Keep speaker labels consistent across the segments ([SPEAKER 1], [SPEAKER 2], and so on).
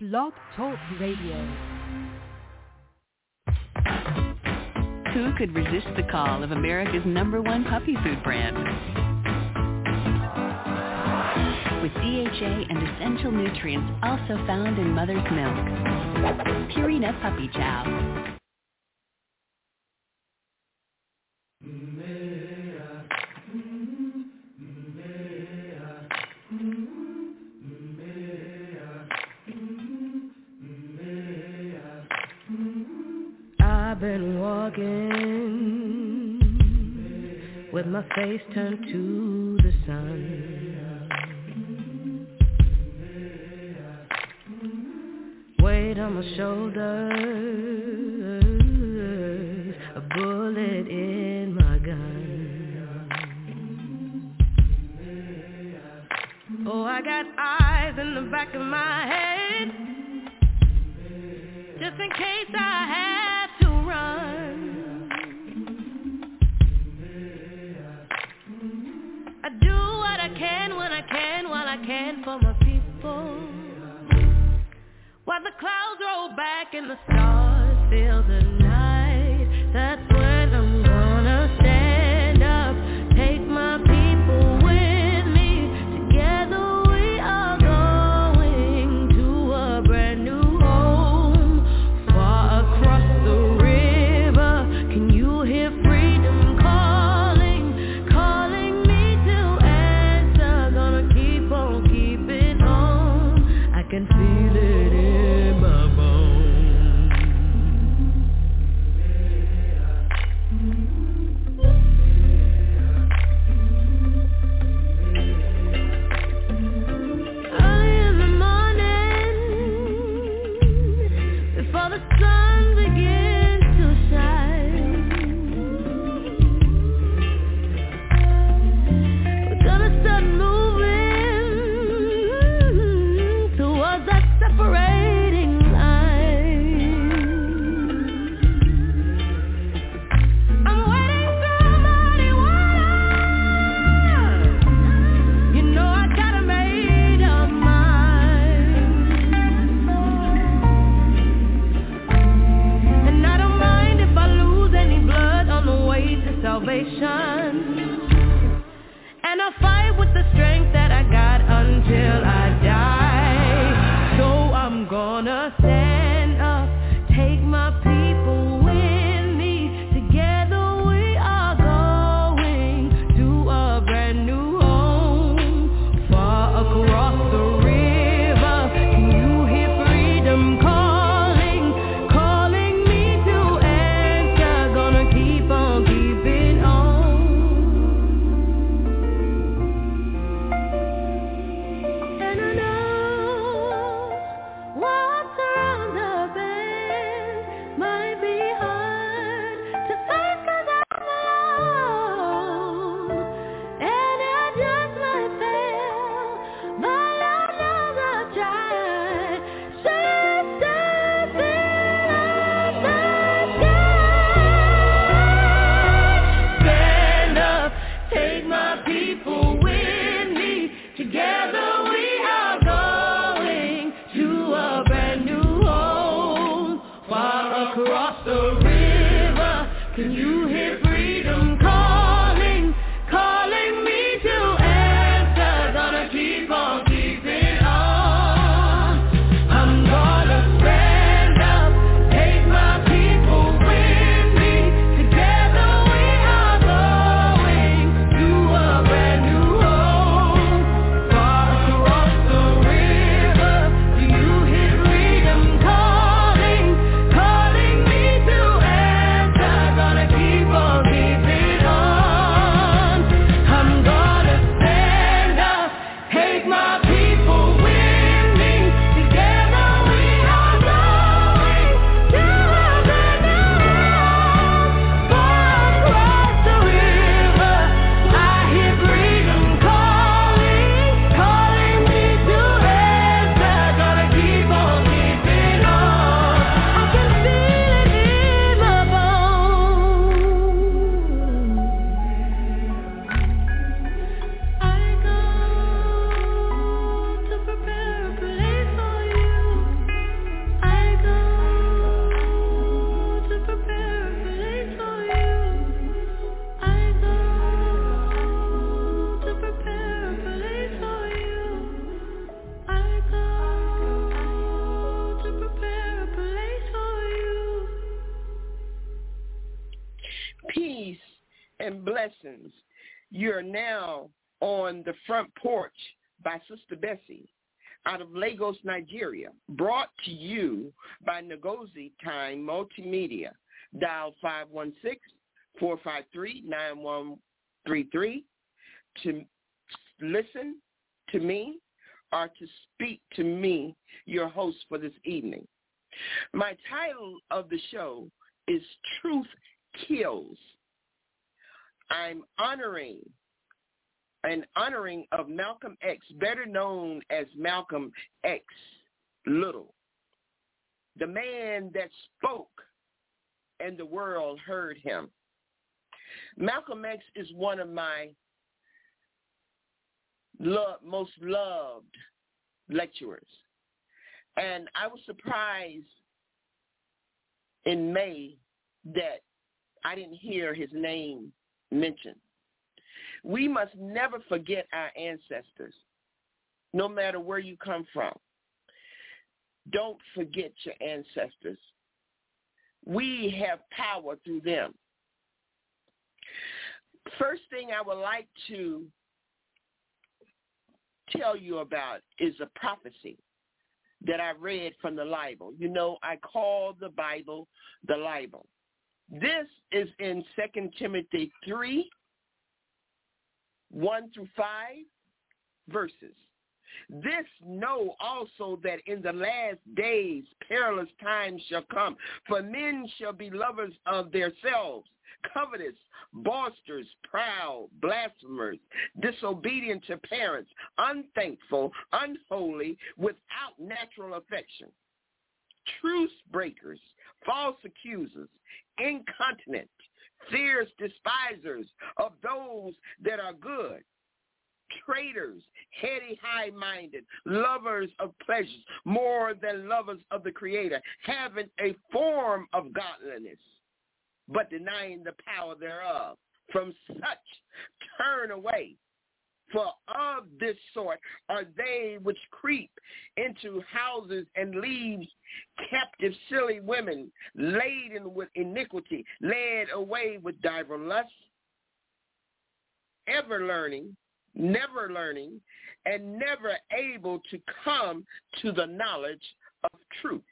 [SPEAKER 1] Blog Talk Radio.
[SPEAKER 2] Who could resist the call of America's #1 puppy food brand? With DHA and essential nutrients also found in mother's milk. Purina Puppy Chow.
[SPEAKER 3] I've been walking with my face turned to the sun. Weight on my shoulders, a bullet in my gun. Oh, I got eyes in the back of my head, just in case I have to run. I do what I can when I can, while I can for my people. While the clouds roll back and the stars fill the night, that's when I'm gonna stand up, take my people with me. Together we are going to a brand new home, far across the river. Can you hear freedom calling, calling me to answer? Gonna keep on keeping on, I can feel it in my bones. Early in the morning, before the sun begins to shine, we're gonna start moving towards that separating line. I'm waiting for muddy water. You know I got a made up mind, and I don't mind if I lose any blood on the way to salvation. And I'll fight with the strength that I got until I die. So I'm gonna stand up, take my people with me. Together we are going to a brand new home, far across the river. Can you hear freedom calling, calling me to answer? Gonna keep on keeping on. And I know what's around the bend might be hard to face 'cause I'm alone, and I just might fail, but I know I'll try. Should step in the sky. Stand up, take my people with me. Together we are going to a brand new home, far across the river. Can you hear freedom calling, calling me to answer? Gonna keep on keeping on. I'm gonna stand up, take my people with me. Together we are going to a brand new home, far across the river. Do you hear freedom calling, calling me to answer? Gonna keep
[SPEAKER 1] and blessings. You're now on the front porch by Sister Bessie out of Lagos, Nigeria, brought to you by Ngozi Time Multimedia. Dial 516-453-9133 to listen to me or to speak to me, your host for this evening. My title of the show is Truth Kills. I'm honoring of Malcolm X, better known as Malcolm X Little, the man that spoke and the world heard him. Malcolm X is one of my most loved lecturers. And I was surprised in May that I didn't hear his name mentioned. We must never forget our ancestors, no matter where you come from. Don't forget your ancestors. We have power through them. First thing I would like to tell you about is a prophecy that I read from the Bible. You know, I call the Bible the Bible. This is in 2 Timothy 3, 1 through 5 verses. This know also that in the last days perilous times shall come, for men shall be lovers of themselves, covetous, boasters, proud, blasphemers, disobedient to parents, unthankful, unholy, without natural affection, truce breakers, false accusers, incontinent, fierce despisers of those that are good, traitors, heady, high-minded, lovers of pleasures more than lovers of the Creator, having a form of godliness, but denying the power thereof. From such turn away. For of this sort are they which creep into houses and leave captive silly women, laden with iniquity, led away with divers lusts, ever learning, never learning, and never able to come to the knowledge of truth.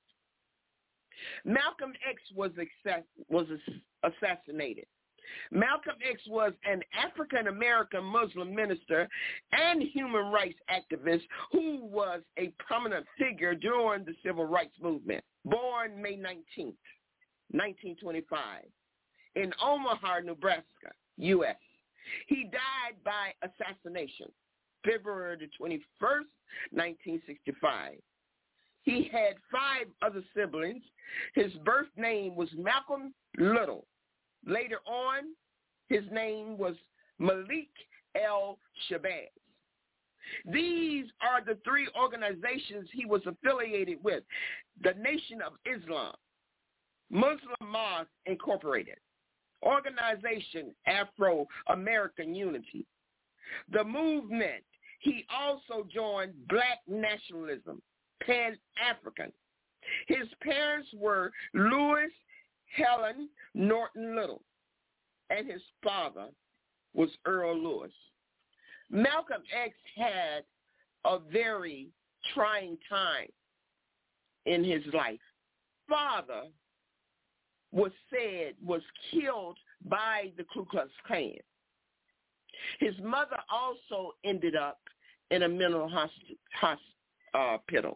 [SPEAKER 1] Malcolm X was assassinated. Malcolm X was an African-American Muslim minister and human rights activist who was a prominent figure during the Civil Rights Movement. Born May 19th, 1925, in Omaha, Nebraska, U.S. He died by assassination, February the 21st, 1965. He had 5 other siblings. His birth name was Malcolm Little. Later on, his name was Malik El Shabazz. These are the 3 organizations he was affiliated with: the Nation of Islam, Muslim Mosque Incorporated, Organization Afro-American Unity, the movement. He also joined Black Nationalism, Pan-African. His parents were Louis Helen Norton Little, and his father was Earl Lewis. Malcolm X had a very trying time in his life. Father was killed by the Ku Klux Klan. His mother also ended up in a mental hospital.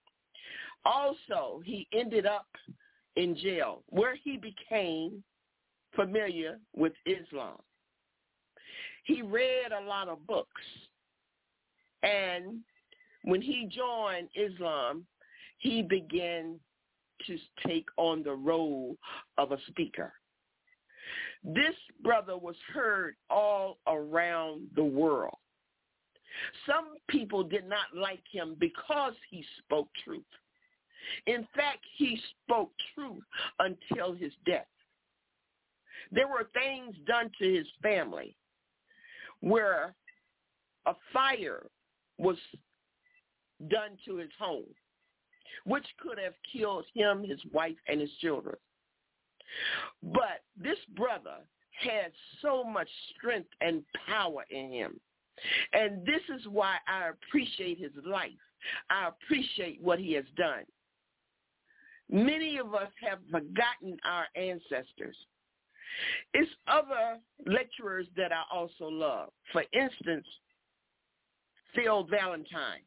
[SPEAKER 1] Also, he ended up in jail, where he became familiar with Islam. He read a lot of books, and when he joined Islam, he began to take on the role of a speaker. This brother was heard all around the world. Some people did not like him because he spoke truth. In fact, he spoke truth until his death. There were things done to his family where a fire was done to his home, which could have killed him, his wife, and his children. But this brother had so much strength and power in him. And this is why I appreciate his life. I appreciate what he has done. Many of us have forgotten our ancestors. It's other lecturers that I also love. For instance, Phil Valentine.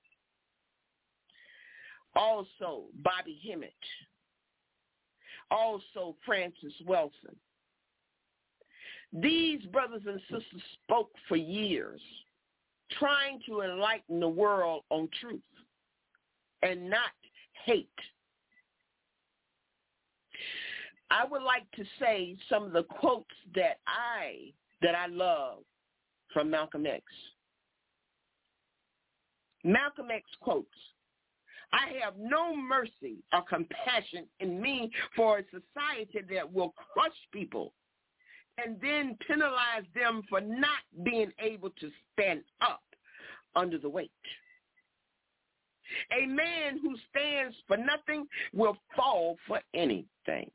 [SPEAKER 1] Also, Bobby Hemmett. Also, Francis Wilson. These brothers and sisters spoke for years, trying to enlighten the world on truth and not hate. I would like to say some of the quotes that I love from Malcolm X. Malcolm X quotes, "I have no mercy or compassion in me for a society that will crush people and then penalize them for not being able to stand up under the weight. A man who stands for nothing will fall for anything.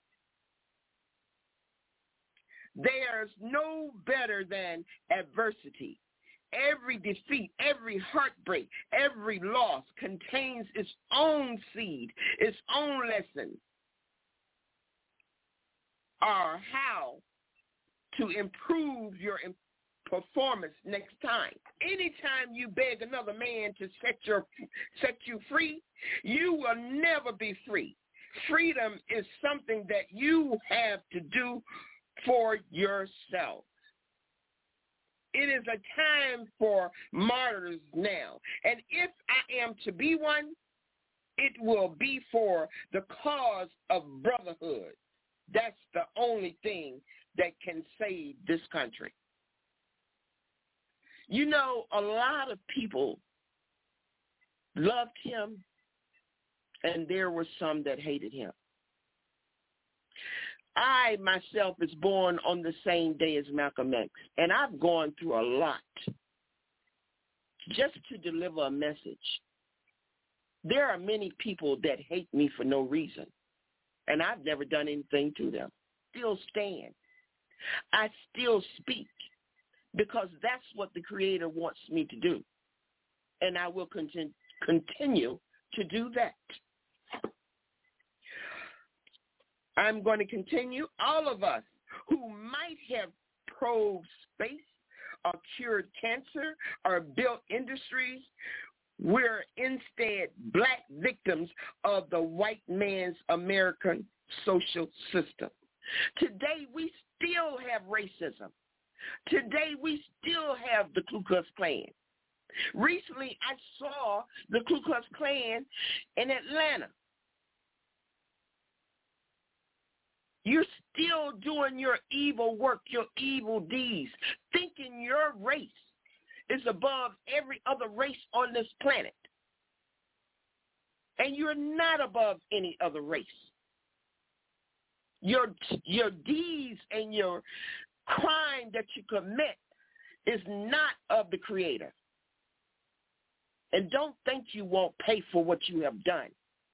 [SPEAKER 1] There's no better than adversity. Every defeat, every heartbreak, every loss contains its own seed, its own lesson, or how to improve your performance next time. Anytime you beg another man to set you free, you will never be free. Freedom is something that you have to do for yourself. It is a time for martyrs now. And if I am to be one, it will be for the cause of brotherhood. That's the only thing that can save this country. You know, a lot of people loved him, and there were some that hated him. I, myself, was born on the same day as Malcolm X, and I've gone through a lot just to deliver a message. There are many people that hate me for no reason, and I've never done anything to them. Still stand. I still speak because that's what the Creator wants me to do, and I will continue to do that. I'm going to continue. All of us who might have probed space or cured cancer or built industries, we're instead black victims of the white man's American social system. Today, we still have racism. Today, we still have the Ku Klux Klan. Recently, I saw the Ku Klux Klan in Atlanta. You're still doing your evil work, your evil deeds, thinking your race is above every other race on this planet. And you're not above any other race. Your deeds and your crime that you commit is not of the Creator. And don't think you won't pay for what you have done.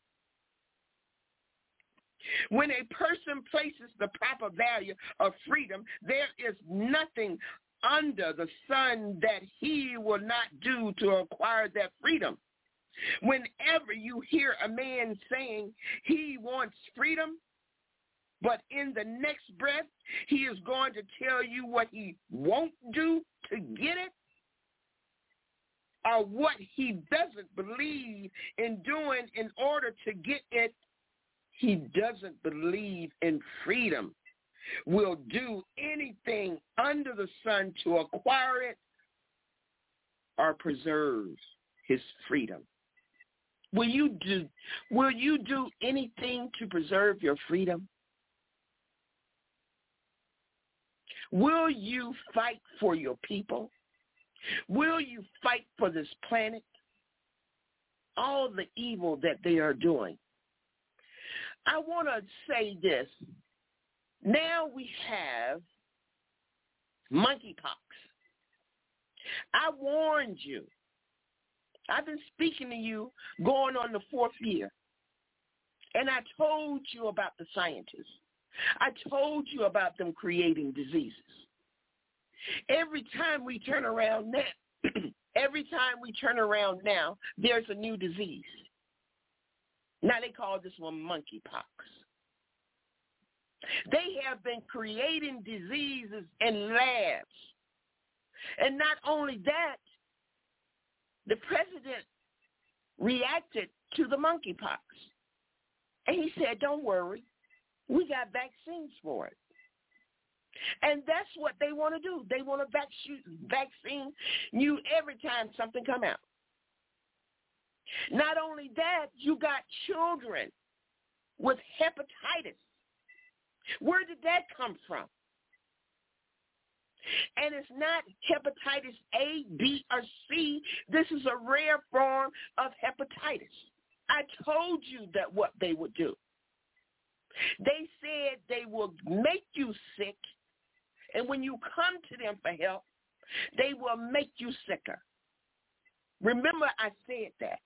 [SPEAKER 1] When a person places the proper value of freedom, there is nothing under the sun that he will not do to acquire that freedom. Whenever you hear a man saying he wants freedom, but in the next breath, he is going to tell you what he won't do to get it, or what he doesn't believe in doing in order to get it, he doesn't believe in freedom, will do anything under the sun to acquire it or preserve his freedom. Will you do anything to preserve your freedom? Will you fight for your people? Will you fight for this planet? All the evil that they are doing. I want to say this. Now we have monkeypox. I warned you. I've been speaking to you going on the 4th year. And I told you about the scientists. I told you about them creating diseases. Every time we turn around now, there's a new disease. Now they call this one monkeypox. They have been creating diseases in labs. And not only that, the president reacted to the monkeypox. And he said, don't worry, we got vaccines for it. And that's what they want to do. They want to vaccine you every time something come out. Not only that, you got children with hepatitis. Where did that come from? And it's not hepatitis A, B, or C. This is a rare form of hepatitis. I told you that what they would do. They said they will make you sick, and when you come to them for help, they will make you sicker. Remember, I said that.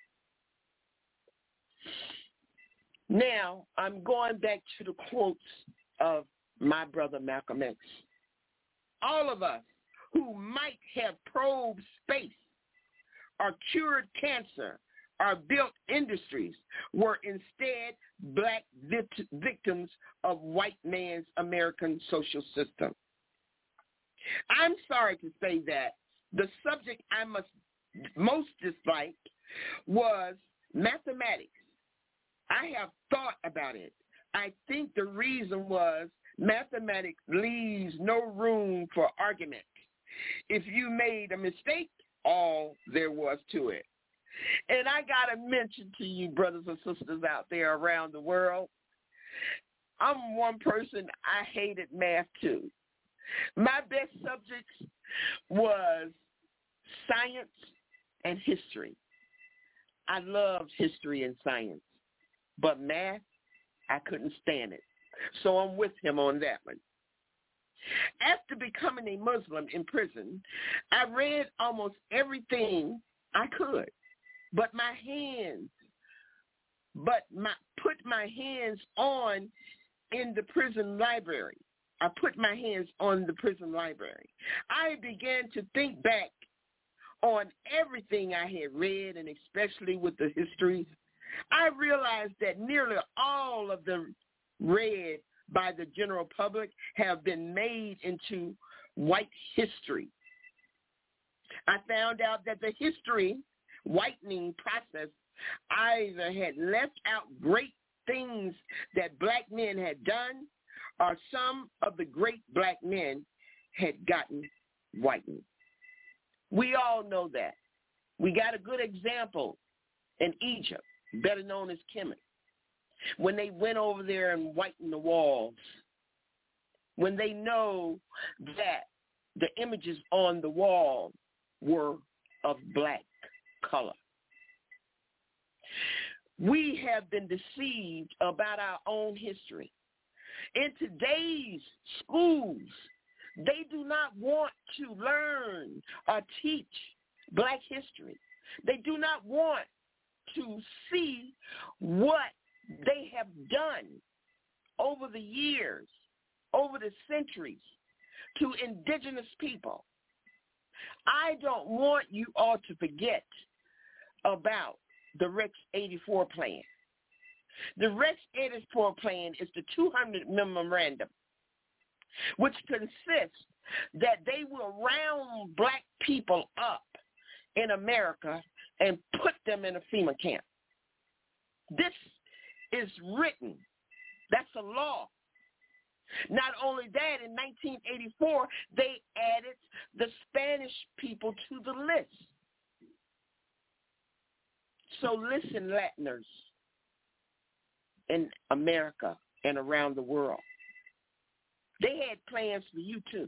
[SPEAKER 1] Now, I'm going back to the quotes of my brother Malcolm X. All of us who might have probed space or cured cancer or built industries were instead black victims of white man's American social system. I'm sorry to say that the subject I most disliked was mathematics. I have thought about it. I think the reason was mathematics leaves no room for argument. If you made a mistake, all there was to it. And I got to mention to you, brothers and sisters out there around the world, I'm one person, I hated math too. My best subjects was science and history. I loved history and science. But math, I couldn't stand it. So I'm with him on that one. After becoming a Muslim in prison, I read almost everything I could. Put my hands on in the prison library. I put my hands on the prison library. I began to think back on everything I had read, and especially with the histories. I realized that nearly all of them read by the general public have been made into white history. I found out that the history whitening process either had left out great things that black men had done, or some of the great black men had gotten whitened. We all know that. We got a good example in Egypt, better known as Kemet, when they went over there and whitened the walls, when they know that the images on the wall were of black color. We have been deceived about our own history. In today's schools, they do not want to learn or teach black history. They do not want to see what they have done over the years, over the centuries, to indigenous people. I don't want you all to forget about the Rex 84 plan. The Rex 84 plan is the 200 memorandum, which consists that they will round black people up in America and put them in a FEMA camp. This is written. That's a law. Not only that, in 1984, they added the Spanish people to the list. So listen, Latiners in America and around the world. They had plans for you too.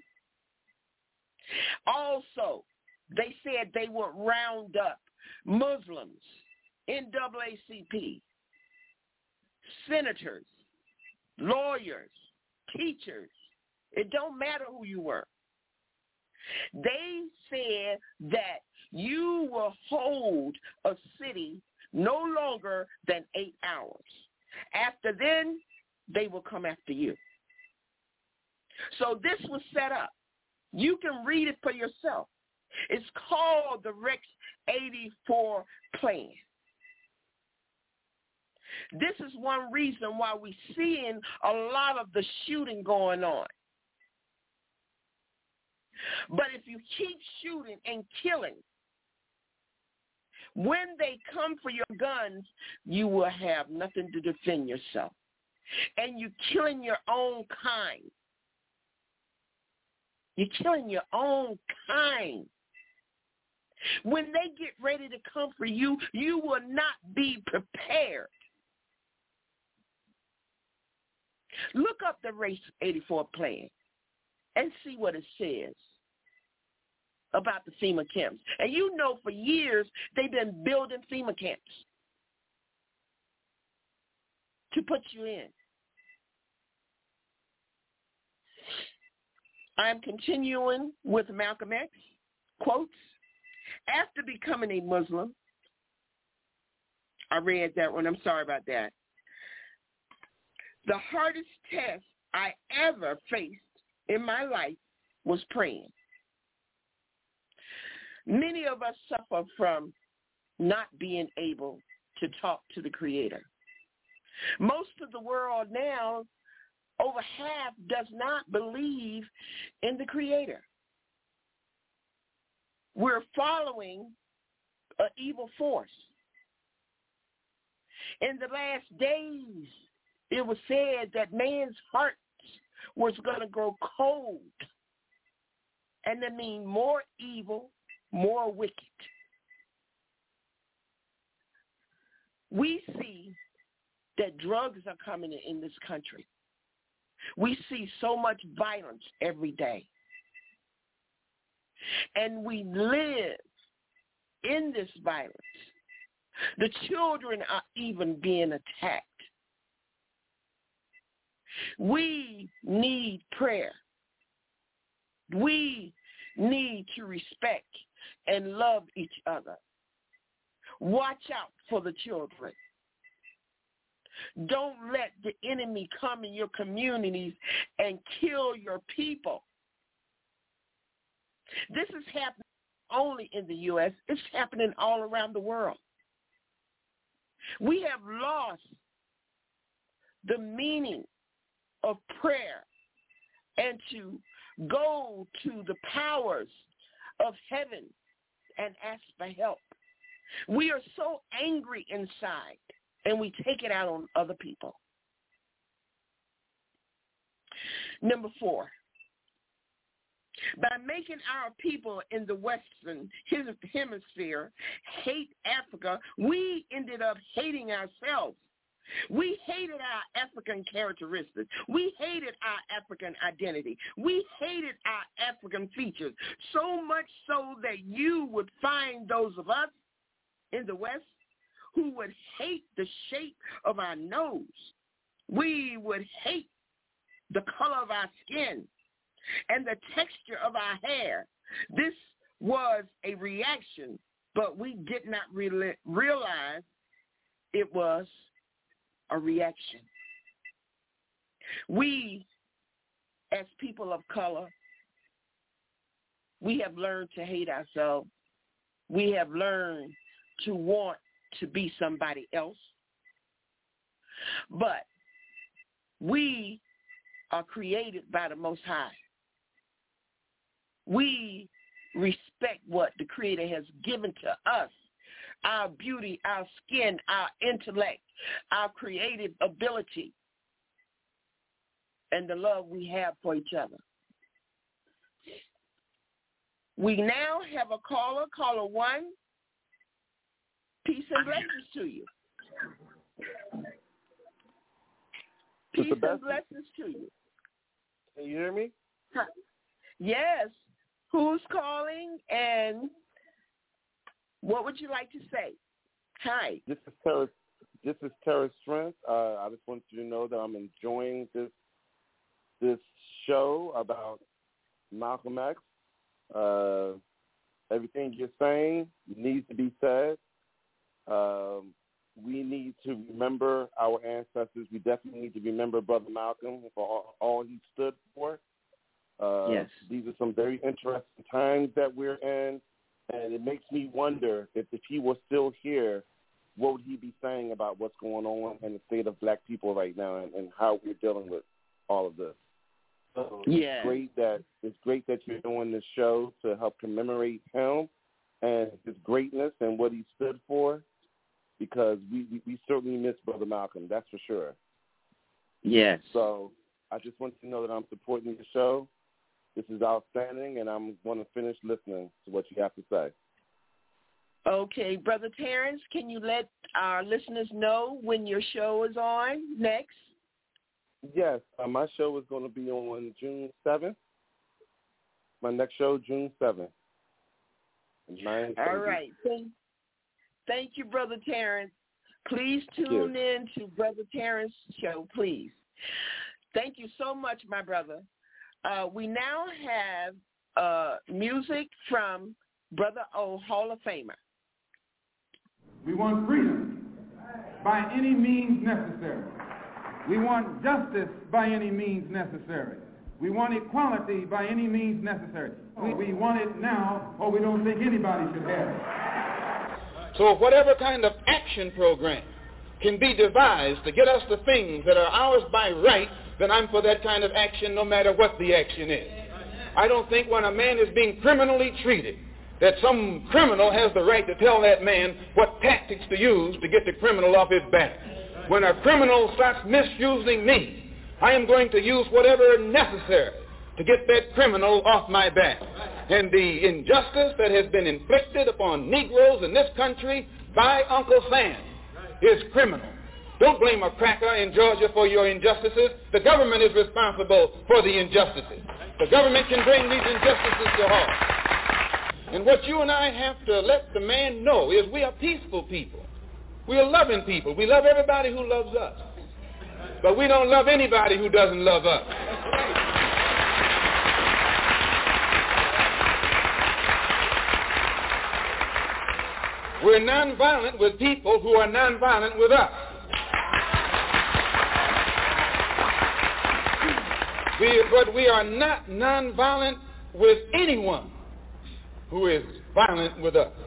[SPEAKER 1] Also, they said they would round up Muslims, NAACP, senators, lawyers, teachers. It don't matter who you were. They said that you will hold a city no longer than 8 hours. After then, they will come after you. So this was set up. You can read it for yourself. It's called the Rex 84 plan. This is one reason why we're seeing a lot of the shooting going on. But if you keep shooting and killing, when they come for your guns, you will have nothing to defend yourself. And you're killing your own kind. You're killing your own kind. When they get ready to come for you, you will not be prepared. Look up the Race 84 plan and see what it says about the FEMA camps. And you know for years they've been building FEMA camps to put you in. I'm continuing with Malcolm X, quotes, after becoming a Muslim, I read that one, I'm sorry about that. The hardest test I ever faced in my life was praying. Many of us suffer from not being able to talk to the Creator. Most of the world now, over half, does not believe in the Creator. We're following an evil force. In the last days, it was said that man's heart was going to grow cold, and that means more evil, more wicked. We see that drugs are coming in this country. We see so much violence every day. And we live in this violence. The children are even being attacked. We need prayer. We need to respect and love each other. Watch out for the children. Don't let the enemy come in your communities and kill your people. This is happening only in the U.S. It's happening all around the world. We have lost the meaning of prayer and to go to the powers of heaven and ask for help. We are so angry inside, and we take it out on other people. Number 4, by making our people in the Western Hemisphere hate Africa, we ended up hating ourselves. We hated our African characteristics. We hated our African identity. We hated our African features, so much so that you would find those of us in the West who would hate the shape of our nose. We would hate the color of our skin and the texture of our hair. This was a reaction, but we did not realize it was a reaction. We, as people of color, we have learned to hate ourselves. We have learned to want to be somebody else. But we are created by the Most High. We respect what the Creator has given to us, our beauty, our skin, our intellect, our creative ability, and the love we have for each other. We now have a caller, caller 1. Peace and blessings to you. Peace and blessings to you.
[SPEAKER 4] Can you hear me?
[SPEAKER 1] Yes. Who's calling and what would you like to say? Hi.
[SPEAKER 4] This is Terrence Strength. I just want you to know that I'm enjoying this show about Malcolm X. Everything you're saying needs to be said. we need to remember our ancestors. We definitely need to remember Brother Malcolm for all he stood for.
[SPEAKER 1] Yes.
[SPEAKER 4] These are some very interesting times that we're in, and it makes me wonder if he was still here, what would he be saying about what's going on in the state of black people right now and how we're dealing with all of this. So
[SPEAKER 1] yeah.
[SPEAKER 4] It's great that you're doing this show to help commemorate him and his greatness and what he stood for, because we certainly miss Brother Malcolm, that's for sure.
[SPEAKER 1] Yes.
[SPEAKER 4] So I just want you to know that I'm supporting the show. This is outstanding, and I'm going to finish listening to what you have to say.
[SPEAKER 1] Okay, Brother Terrence, can you let our listeners know when your show is on next?
[SPEAKER 4] Yes, my show is going to be on June 7th. My next show, June 7th.
[SPEAKER 1] All right. Thank you, Brother Terrence. Please tune in to Brother Terrence's show, please. Thank you so much, my brother. We now have music from Brother O, Hall of Famer.
[SPEAKER 5] We want freedom by any means necessary. We want justice by any means necessary. We want equality by any means necessary. We want it now, or we don't think anybody should have it.
[SPEAKER 6] So whatever kind of action program can be devised to get us the things that are ours by right, then I'm for that kind of action no matter what the action is. I don't think when a man is being criminally treated that some criminal has the right to tell that man what tactics to use to get the criminal off his back. When a criminal starts misusing me, I am going to use whatever is necessary to get that criminal off my back. And the injustice that has been inflicted upon Negroes in this country by Uncle Sam is criminal. Don't blame a cracker in Georgia for your injustices. The government is responsible for the injustices. The government can bring these injustices to halt. And what you and I have to let the man know is we are peaceful people. We are loving people. We love everybody who loves us. But we don't love anybody who doesn't love us. We're nonviolent with people who are nonviolent with us. But we are not nonviolent with anyone who is violent with us.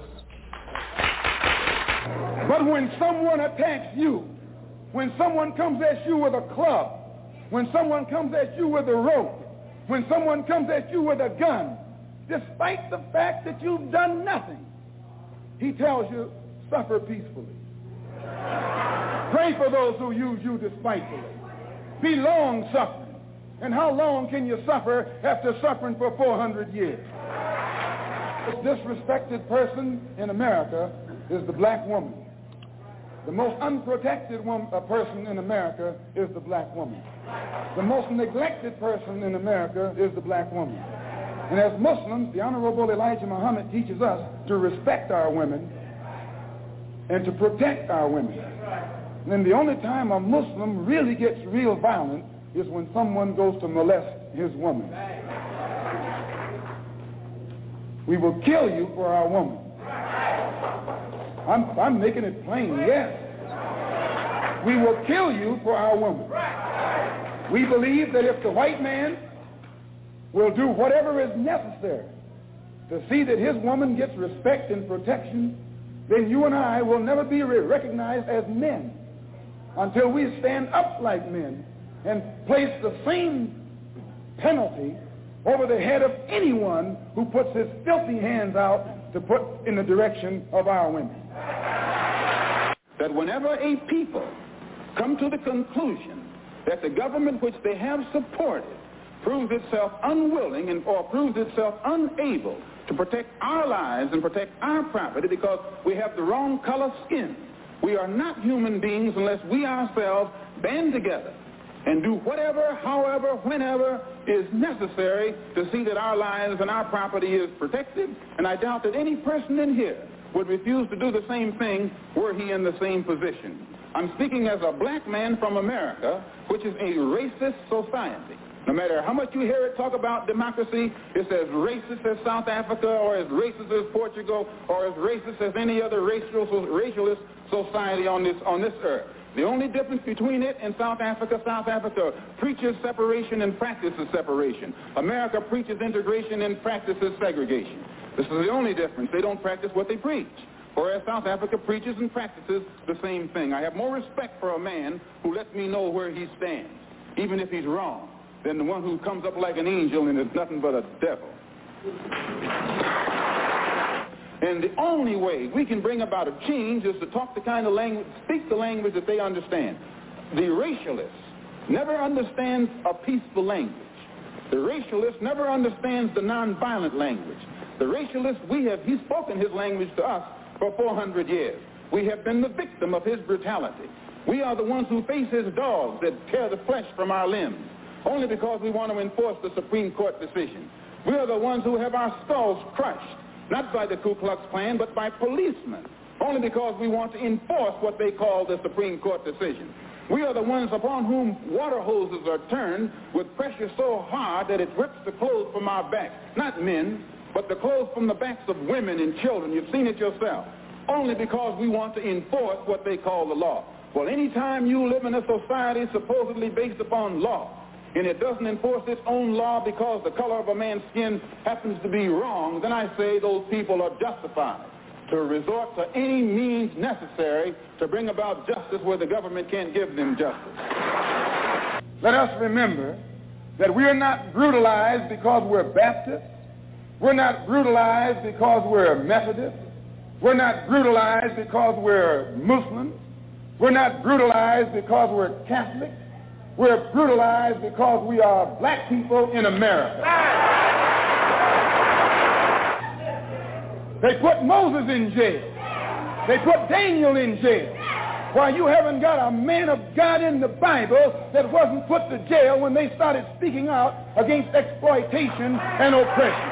[SPEAKER 5] But when someone attacks you, when someone comes at you with a club, when someone comes at you with a rope, when someone comes at you with a gun, despite the fact that you've done nothing, he tells you, suffer peacefully. Pray for those who use you despitefully. Be long-suffering. And how long can you suffer after suffering for 400 years? The disrespected person in America is the black woman. The most unprotected person in America is the black woman. The most neglected person in America is the black woman. And as Muslims, the Honorable Elijah Muhammad teaches us to respect our women and to protect our women. And the only time a Muslim really gets real violent is when someone goes to molest his woman. We will kill you for our woman. I'm making it plain, yes. We will kill you for our woman. We believe that if the white man will do whatever is necessary to see that his woman gets respect and protection, then you and I will never be recognized as men until we stand up like men and place the same penalty over the head of anyone who puts his filthy hands out to put in the direction of our women.
[SPEAKER 7] That whenever a people come to the conclusion that the government which they have supported proves itself unwilling or proves itself unable to protect our lives and protect our property because we have the wrong color skin, we are not human beings unless we ourselves band together and do whatever, however, whenever is necessary to see that our lives and our property is protected. And I doubt that any person in here would refuse to do the same thing were he in the same position. I'm speaking as a black man from America, which is a racist society. No matter how much you hear it talk about democracy, it's as racist as South Africa or as racist as Portugal or as racist as any other racialist society on this earth. The only difference between it and South Africa preaches separation and practices separation. America preaches integration and practices segregation. This is the only difference. They don't practice what they preach. Whereas South Africa preaches and practices the same thing. I have more respect for a man who lets me know where he stands, even if he's wrong, than the one who comes up like an angel and is nothing but a devil. And the only way we can bring about a change is to talk the kind of language, speak the language that they understand. The racialist never understands a peaceful language. The racialist never understands the nonviolent language. The racialist, he's spoken his language to us for 400 years. We have been the victim of his brutality. We are the ones who face his dogs that tear the flesh from our limbs, only because we want to enforce the Supreme Court decision. We are the ones who have our skulls crushed, not by the Ku Klux Klan, but by policemen, only because we want to enforce what they call the Supreme Court decision. We are the ones upon whom water hoses are turned with pressure so hard that it rips the clothes from our backs. Not men, but the clothes from the backs of women and children. You've seen it yourself. Only because we want to enforce what they call the law. Well, anytime you live in a society supposedly based upon law, and it doesn't enforce its own law because the color of a man's skin happens to be wrong, then I say those people are justified to resort to any means necessary to bring about justice where the government can't give them justice.
[SPEAKER 5] Let us remember that we are not brutalized because we're Baptist. We're not brutalized because we're Methodist. We're not brutalized because we're Muslims. We're not brutalized because we're Catholic. We're brutalized because we are black people in America. They put Moses in jail. They put Daniel in jail. Why, you haven't got a man of God in the Bible that wasn't put to jail when they started speaking out against exploitation and oppression.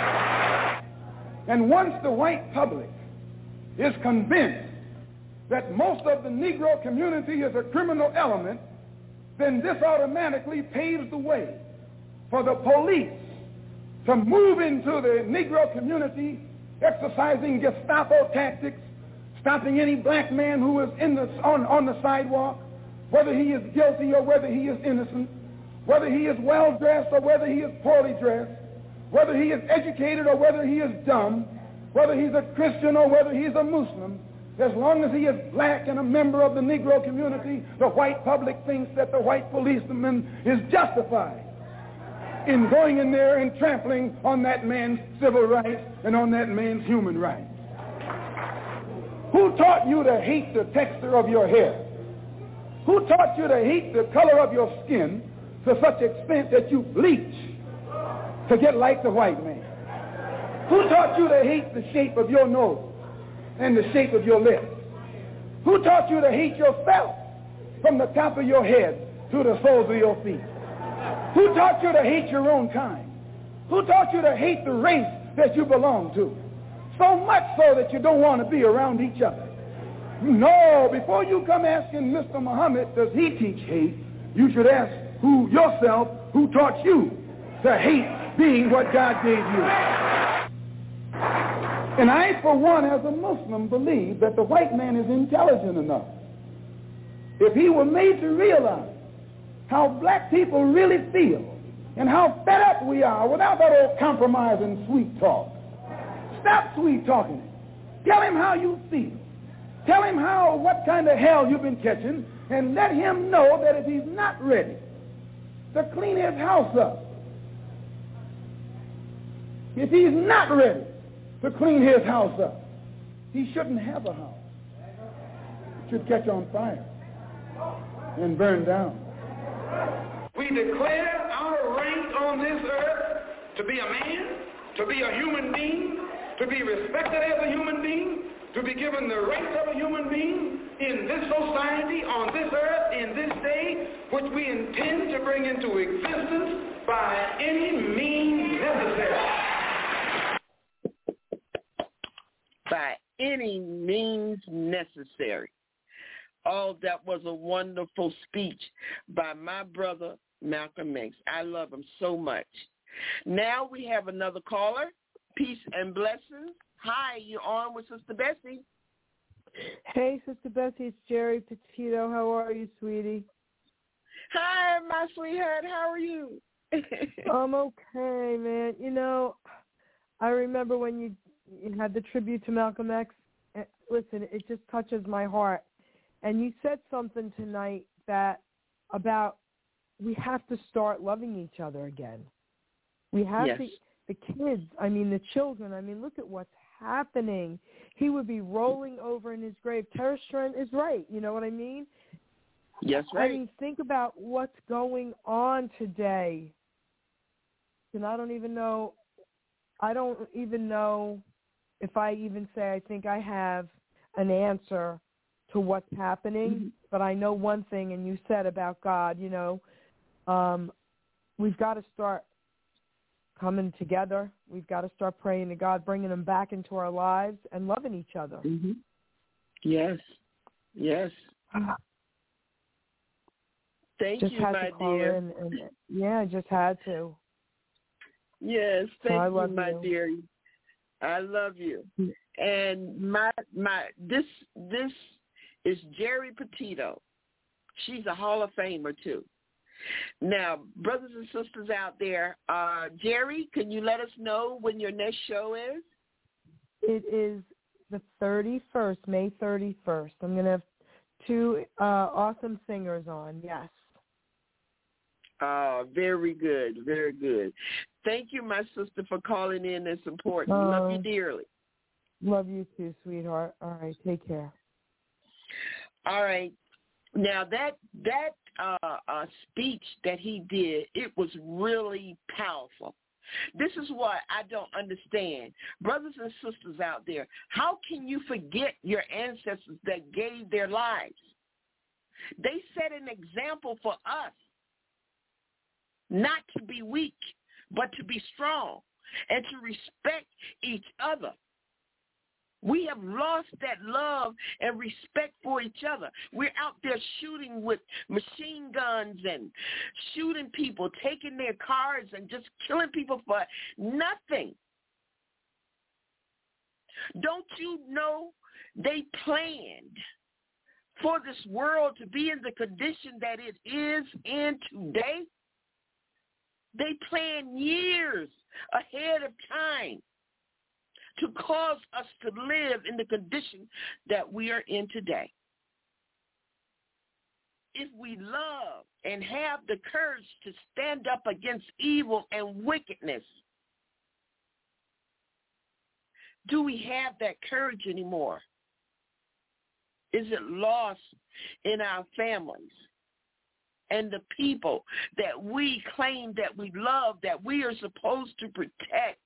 [SPEAKER 5] And once the white public is convinced that most of the Negro community is a criminal element, then this automatically paves the way for the police to move into the Negro community, exercising Gestapo tactics, stopping any black man who is on the sidewalk, whether he is guilty or whether he is innocent, whether he is well-dressed or whether he is poorly dressed, whether he is educated or whether he is dumb, whether he's a Christian or whether he's a Muslim. As long as he is black and a member of the Negro community, the white public thinks that the white policeman is justified in going in there and trampling on that man's civil rights and on that man's human rights. Who taught you to hate the texture of your hair? Who taught you to hate the color of your skin to such extent that you bleach to get like the white man? Who taught you to hate the shape of your nose and the shape of your lips? Who taught you to hate yourself from the top of your head to the soles of your feet? Who taught you to hate your own kind? Who taught you to hate the race that you belong to? So much so that you don't want to be around each other. No, before you come asking Mr. Muhammad, does he teach hate, you should ask yourself who taught you to hate being what God gave you. And I, for one, as a Muslim, believe that the white man is intelligent enough. If he were made to realize how black people really feel and how fed up we are without that old compromise and sweet talk. Stop sweet talking. Tell him how you feel. Tell him what kind of hell you've been catching, and let him know that if he's not ready to clean his house up, if he's not ready to clean his house up, he shouldn't have a house. It should catch on fire and burn down.
[SPEAKER 7] We declare our right on this earth to be a man, to be a human being, to be respected as a human being, to be given the rights of a human being in this society, on this earth, in this day, which we intend to bring into existence by any means necessary.
[SPEAKER 1] By any means necessary. Oh, that was a wonderful speech by my brother, Malcolm X. I love him so much. Now we have another caller. Peace and blessings. Hi, you're on with Sister Bessie.
[SPEAKER 8] Hey, Sister Bessie, it's Jerry Petito. How are you, sweetie?
[SPEAKER 1] Hi, my sweetheart. How are you?
[SPEAKER 8] I'm okay, man. You know, I remember when you had the tribute to Malcolm X. Listen, it just touches my heart. And you said something tonight about we have to start loving each other again. We have to, the kids, the children, look at what's happening. He would be rolling over in his grave. Terrence Trent is right. You know what I mean?
[SPEAKER 1] Yes, right.
[SPEAKER 8] Think about what's going on today. And I don't even know if I even say I think I have an answer to what's happening, but I know one thing, and you said about God, we've got to start coming together. We've got to start praying to God, bringing them back into our lives and loving each other.
[SPEAKER 1] Mm-hmm. Yes. Thank you, my dear.
[SPEAKER 8] I just had to.
[SPEAKER 1] Yes, thank you, my dear. I love you. And this is Jerry Petito. She's a Hall of Famer too. Now, brothers and sisters out there, Jerry, can you let us know when your next show is?
[SPEAKER 8] It is the 31st, May 31st. I'm going to have two awesome singers on, yes.
[SPEAKER 1] Very good, very good. Thank you, my sister, for calling in and supporting. Love you dearly.
[SPEAKER 8] Love you too, sweetheart. All right, take care.
[SPEAKER 1] All right. Now, that speech that he did, it was really powerful. This is what I don't understand. Brothers and sisters out there, how can you forget your ancestors that gave their lives? They set an example for us. Not to be weak, but to be strong and to respect each other. We have lost that love and respect for each other. We're out there shooting with machine guns and shooting people, taking their cars and just killing people for nothing. Don't you know they planned for this world to be in the condition that it is in today? They plan years ahead of time to cause us to live in the condition that we are in today. If we love and have the courage to stand up against evil and wickedness, do we have that courage anymore? Is it lost in our families? And the people that we claim that we love, that we are supposed to protect.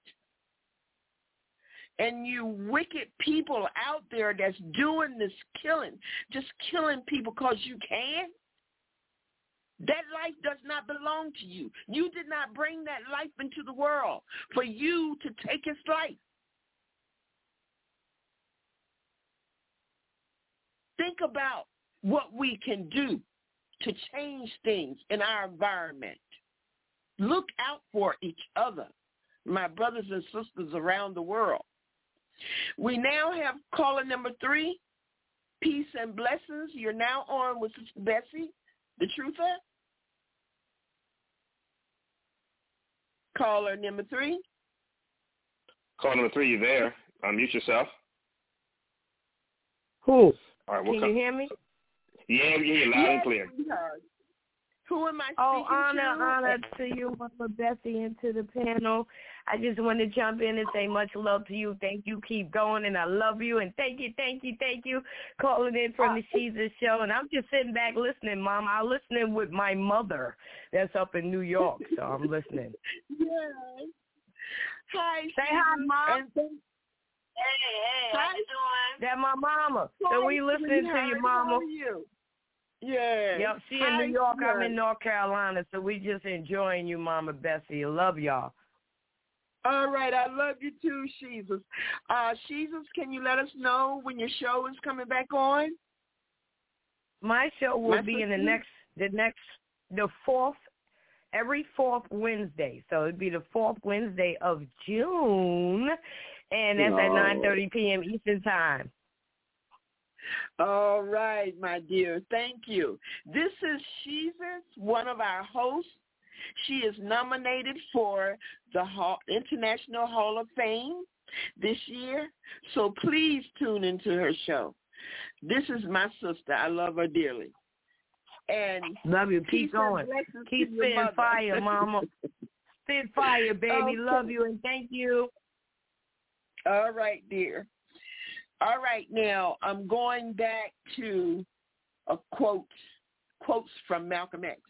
[SPEAKER 1] And you wicked people out there that's doing this killing, just killing people because you can, that life does not belong to you. You did not bring that life into the world for you to take its life. Think about what we can do to change things in our environment. Look out for each other, my brothers and sisters around the world. We now have caller number 3, Peace and Blessings. You're now on with Sister Bessie, the truther. Caller number 3.
[SPEAKER 9] Caller number 3, you there? Unmute yourself.
[SPEAKER 8] Who?
[SPEAKER 9] All right,
[SPEAKER 8] can you hear me?
[SPEAKER 9] Yeah, we hear you loud and clear.
[SPEAKER 1] Who am I speaking
[SPEAKER 8] honor to you, Mama Bessie, and to the panel. I just want to jump in and say much love to you. Thank you. Keep going, and I love you. And thank you. Calling in from the Jesus Show. And I'm just sitting back listening, Mama. I'm listening with my mother that's up in New York, so I'm listening.
[SPEAKER 1] Yes. Hi.
[SPEAKER 8] Say hi, Mom.
[SPEAKER 10] Hey, how you doing?
[SPEAKER 8] That's my mama. So we listening to you, Mama.
[SPEAKER 1] How are you? Yeah.
[SPEAKER 8] Yep, she in New York, I'm in North Carolina, so we just enjoying you, Mama Bessie. I love y'all.
[SPEAKER 1] All right, I love you too, Jesus. Jesus, can you let us know when your show is coming back on?
[SPEAKER 8] My show will be in the fourth, every fourth Wednesday. So it'd be the fourth Wednesday of June, and that's at 9:30 p.m. Eastern Time.
[SPEAKER 1] All right, my dear. Thank you. This is Sheezus, one of our hosts. She is nominated for the International Hall of Fame this year, so please tune into her show. This is my sister. I love her dearly. And
[SPEAKER 11] love you. Keep going. Keep spitting fire, Mama. Spit fire, baby. Okay. Love you and thank you.
[SPEAKER 1] All right, dear. All right, now I'm going back to a quotes from Malcolm X.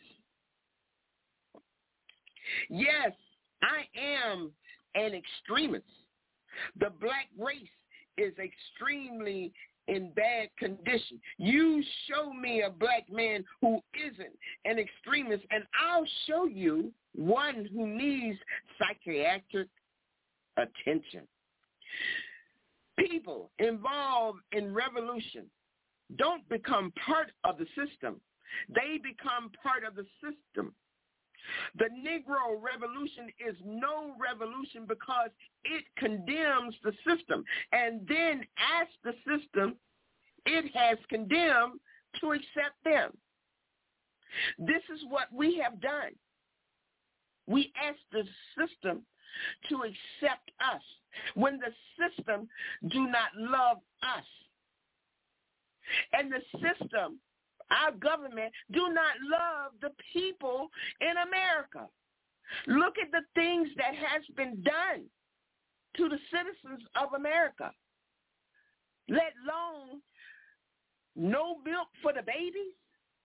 [SPEAKER 1] Yes, I am an extremist. The black race is extremely in bad condition. You show me a black man who isn't an extremist, and I'll show you one who needs psychiatric attention. People involved in revolution don't become part of the system. They become part of the system. The Negro Revolution is no revolution because it condemns the system and then asks the system it has condemned to accept them. This is what we have done. We ask the system to accept us when the system do not love us. And the system, our government, do not love the people in America. Look at the things that has been done to the citizens of America. Let alone no milk for the babies.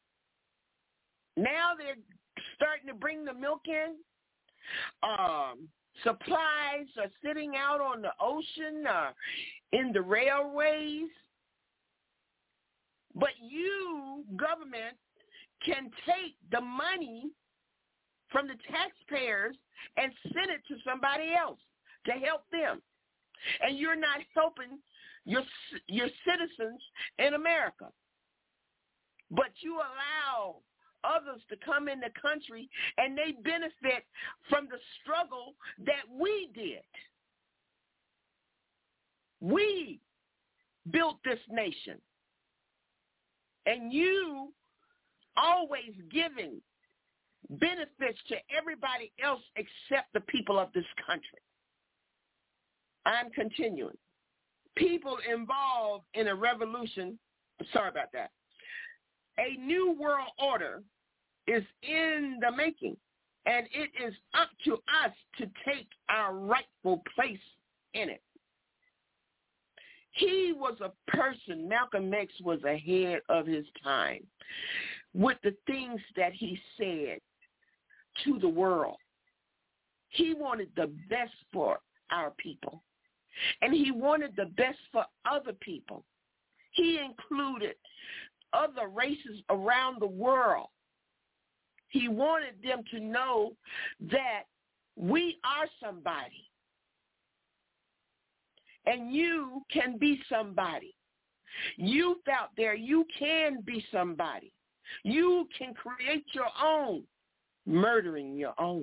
[SPEAKER 1] Now they're starting to bring the milk in. Supplies are sitting out on the ocean, in the railways. But you, government, can take the money from the taxpayers and send it to somebody else to help them. And you're not helping your citizens in America. But you allow others to come in the country and they benefit from the struggle that we did. We built this nation. And you always giving benefits to everybody else except the people of this country. I'm continuing. People involved in a revolution, sorry about that. A new world order is in the making, and it is up to us to take our rightful place in it. He was a person, Malcolm X was ahead of his time with the things that he said to the world. He wanted the best for our people, and he wanted the best for other people. He included other races around the world. He wanted them to know that we are somebody. And you can be somebody. Youth out there, you can be somebody. You can create your own, murdering your own.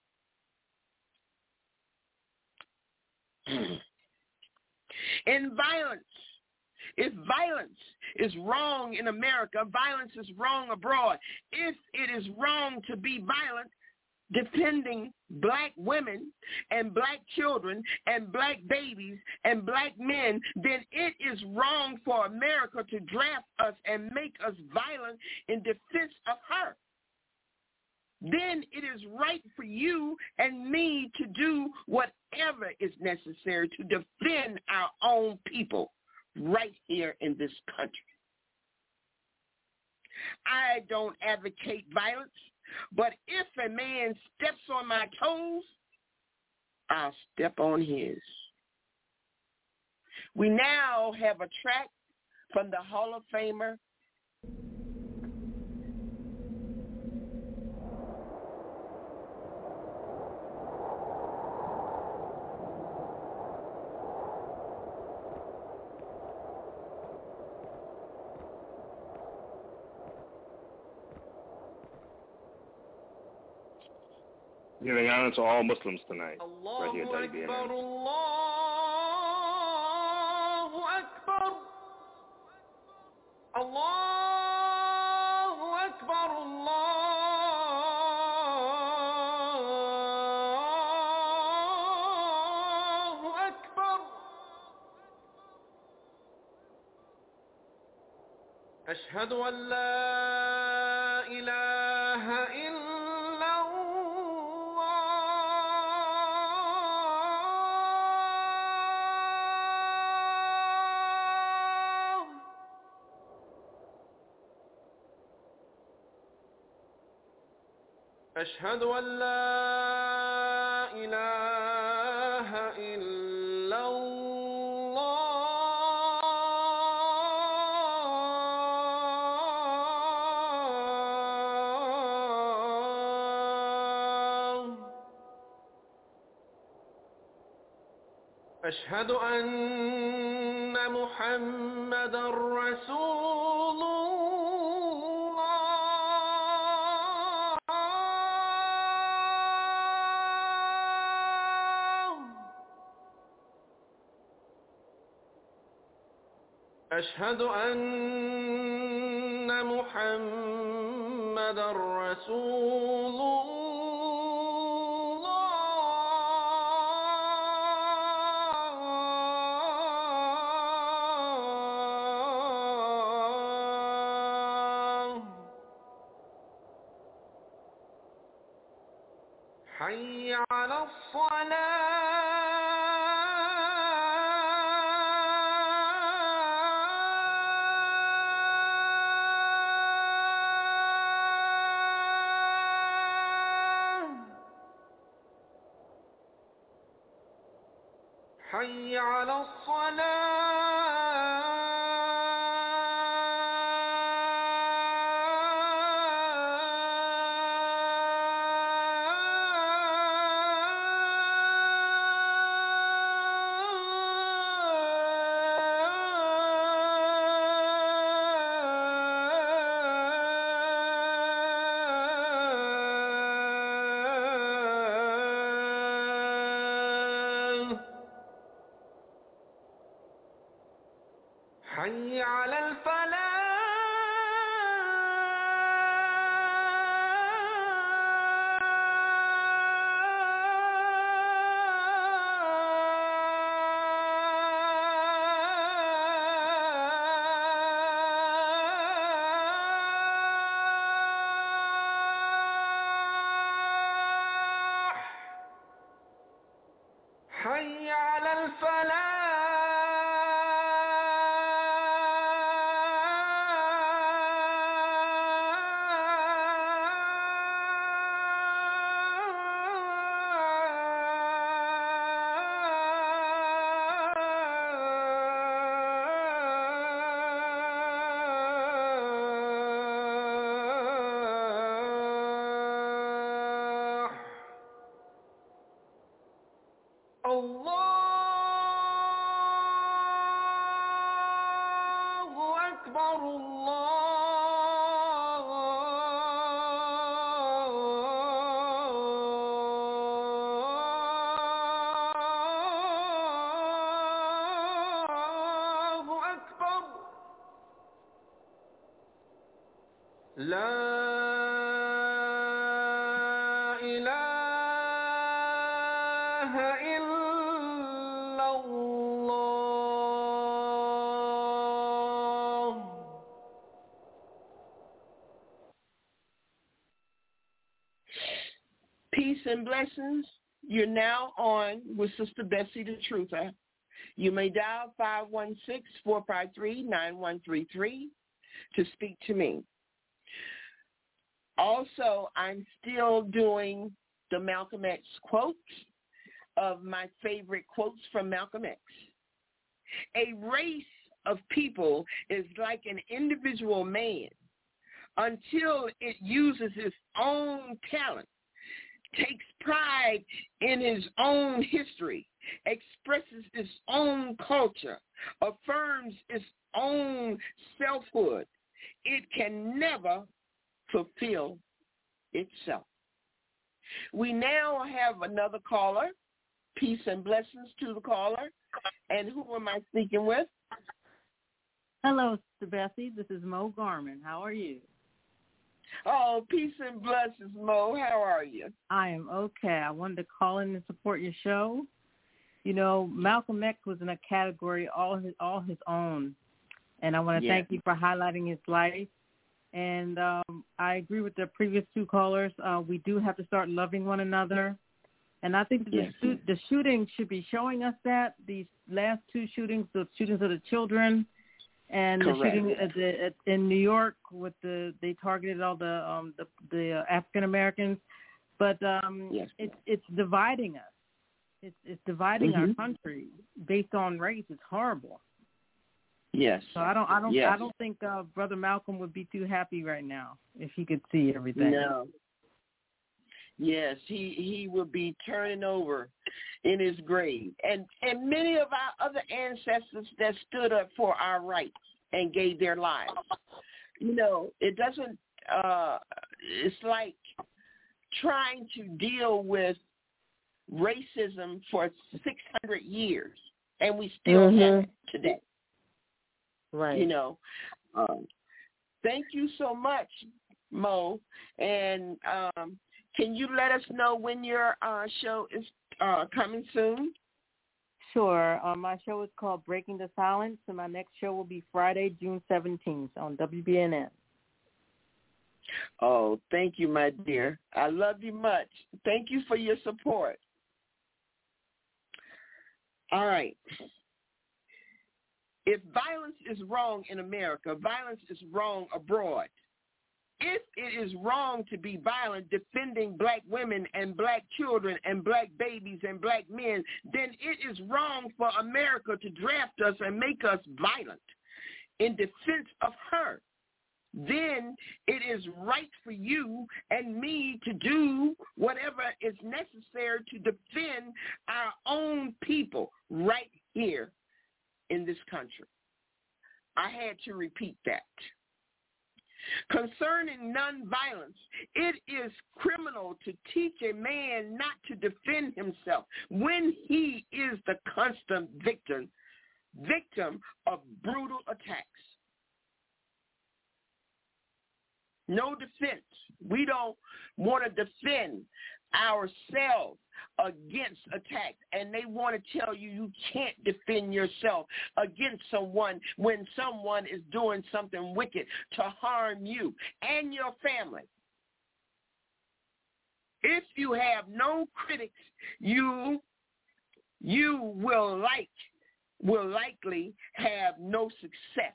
[SPEAKER 1] In violence, if violence is wrong in America, violence is wrong abroad. If it is wrong to be violent, defending black women and black children and black babies and black men, then it is wrong for America to draft us and make us violent in defense of her. Then it is right for you and me to do whatever is necessary to defend our own people right here in this country. I don't advocate violence, but if a man steps on my toes, I'll step on his. We now have a track from the Hall of Famer,
[SPEAKER 9] giving honor to all Muslims tonight, right here at WBNN.
[SPEAKER 12] أشهد أن لا إله إلا الله أشهد أن لا إله إلا الله أشهد أن محمدا رسول أشهد أن محمدا رسول الله حي على حي على الصلاة حي على الفلاح حي على الفلاح الله أكبر الله أكبر لا إله إلا الله
[SPEAKER 1] Peace and blessings. You're now on with Sister Bessie the Truther. You may dial 516-453-9133 to speak to me. Also, I'm still doing the Malcolm X quotes of my favorite quotes from Malcolm X. A race of people is like an individual man until it uses its own talent, takes pride in his own history, expresses its own culture, affirms its own selfhood. It can never fulfill itself. We now have another caller. Peace and blessings to the caller. And who am I speaking with?
[SPEAKER 13] Hello, Sister Bessie. This is Mo Garman. How are you?
[SPEAKER 1] Oh, peace and blessings, Mo. How are you?
[SPEAKER 13] I am okay. I wanted to call in and support your show. You know, Malcolm X was in a category all his own. And I want to
[SPEAKER 1] Yes.
[SPEAKER 13] thank you for highlighting his life. And I agree with the previous two callers. We do have to start loving one another. And I think that the shooting should be showing us that. These last two shootings, the shootings of the children, and
[SPEAKER 1] Correct.
[SPEAKER 13] the shooting in New York with they targeted all the African Americans. But it's dividing us. It's dividing our country based on race. It's horrible.
[SPEAKER 1] Yes.
[SPEAKER 13] So I don't think Brother Malcolm would be too happy right now if he could see everything.
[SPEAKER 1] No. Yes, he would be turning over in his grave. And many of our other ancestors that stood up for our rights and gave their lives. You know, it doesn't it's like trying to deal with racism for 600 years, and we still have it today.
[SPEAKER 11] Right.
[SPEAKER 1] You know, thank you so much, Mo. And can you let us know when your show is coming soon?
[SPEAKER 13] Sure. My show is called Breaking the Silence, and my next show will be Friday, June 17th on WBNN.
[SPEAKER 1] Oh, thank you, my dear. I love you much. Thank you for your support. All right. If violence is wrong in America, violence is wrong abroad. If it is wrong to be violent defending black women and black children and black babies and black men, then it is wrong for America to draft us and make us violent in defense of her. Then it is right for you and me to do whatever is necessary to defend our own people right here in this country. I had to repeat that. Concerning nonviolence, it is criminal to teach a man not to defend himself when he is the constant victim of brutal attacks. No defense. We don't want to defend ourselves against attacks, and they want to tell you you can't defend yourself against someone when someone is doing something wicked to harm you and your family. If you have no critics, you will likely have no success.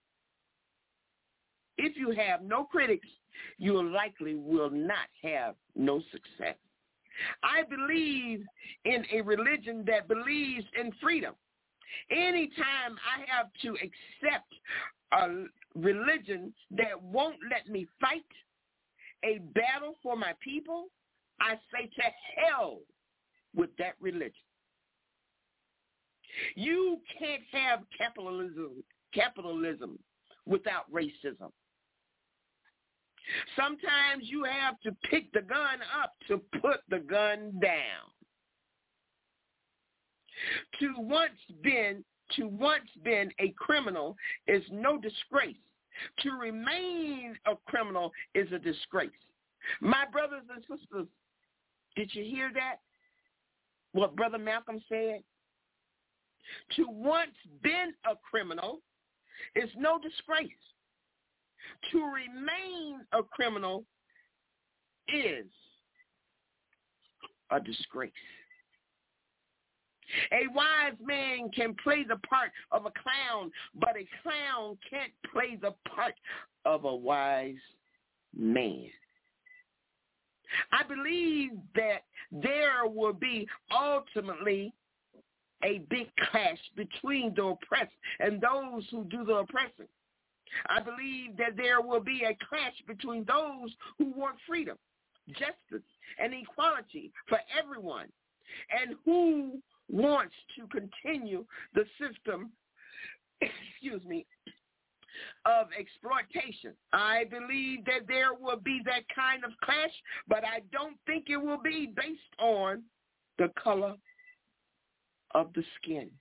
[SPEAKER 1] If you have no critics, you likely will not have no success. I believe in a religion that believes in freedom. Anytime I have to accept a religion that won't let me fight a battle for my people, I say to hell with that religion. You can't have capitalism without racism. Sometimes you have to pick the gun up to put the gun down. To once been a criminal is no disgrace. To remain a criminal is a disgrace. My brothers and sisters, did you hear that? What Brother Malcolm said? To once been a criminal is no disgrace. To remain a criminal is a disgrace. A wise man can play the part of a clown, but a clown can't play the part of a wise man. I believe that there will be ultimately a big clash between the oppressed and those who do the oppressing. I believe that there will be a clash between those who want freedom, justice, and equality for everyone, and who wants to continue the system, of exploitation. I believe that there will be that kind of clash, but I don't think it will be based on the color of the skin.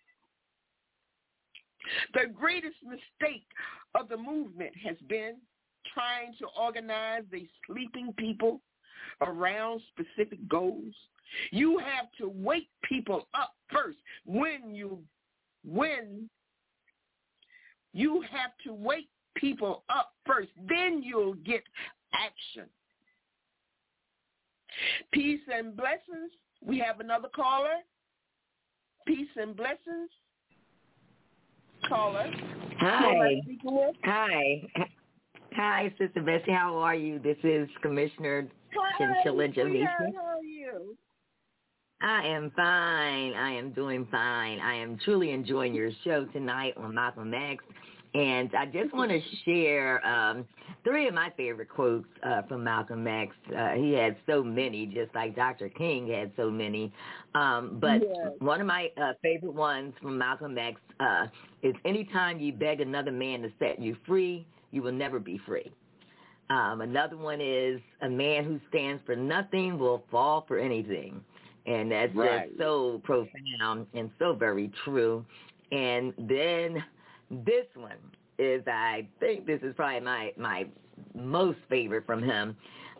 [SPEAKER 1] The greatest mistake of the movement has been trying to organize the sleeping people around specific goals. You have to wake people up first. When You have to wake people up first. Then you'll get action. Peace and blessings. We have another caller. Peace and blessings. Caller.
[SPEAKER 14] Hi, Sister Bessie. How are you? This is Commissioner Chinchilla Jamisha.
[SPEAKER 1] How are you?
[SPEAKER 14] I am fine. I am doing fine. I am truly enjoying your show tonight on Malcolm X. And I just want to share 3 of my favorite quotes from Malcolm X. He had so many, just like Dr. King had so many. But one of my favorite ones from Malcolm X is, anytime you beg another man to set you free, you will never be free. Another one is, a man who stands for nothing will fall for anything. And that's just so profound and so very true. And then this one is, I think this is probably my most favorite from him,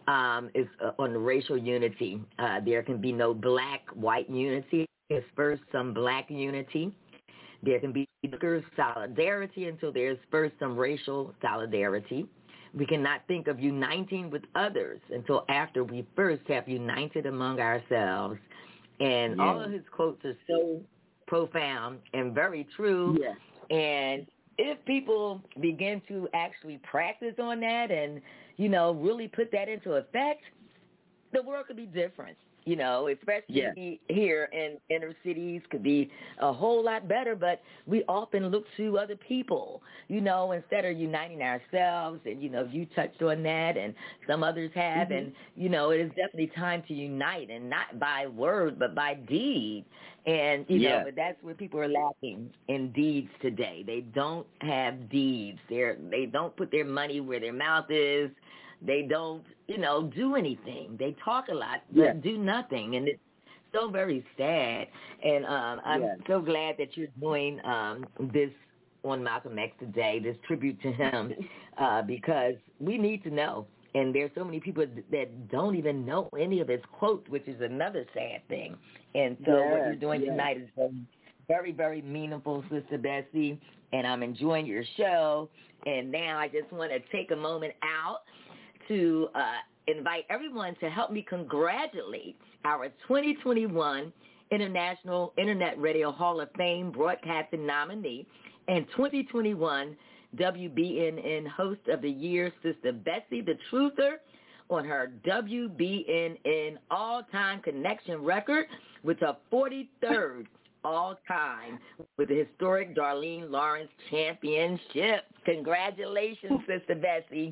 [SPEAKER 14] is on the racial unity. There can be no black-white unity. There's first some black unity. There can be solidarity until there's first some racial solidarity. We cannot think of uniting with others until after we first have united among ourselves. And all of his quotes are so profound and very true. Yes. And if people begin to actually practice on that and, really put that into effect, the world could be different. Especially here in inner cities, could be a whole lot better, but we often look to other people, instead of uniting ourselves. And, you touched on that, and some others have, and, it is definitely time to unite, and not by word, but by deed. And, but that's where people are lacking in deeds today. They don't have deeds. They don't put their money where their mouth is. They don't, do anything. They talk a lot, but do nothing. And it's so very sad. And I'm so glad that you're doing this on Malcolm X today, this tribute to him, because we need to know. And there's so many people that don't even know any of his quotes, which is another sad thing. And so what you're doing tonight is very, very meaningful, Sister Bessie, and I'm enjoying your show. And now I just want to take a moment out to invite everyone to help me congratulate our 2021 International Internet Radio Hall of Fame broadcasting nominee and 2021 WBNN Host of the Year, Sister Bessie the Truther, on her WBNN all-time connection record with a 43rd all-time with the historic Darlene Lawrence Championship. Congratulations, Sister Bessie.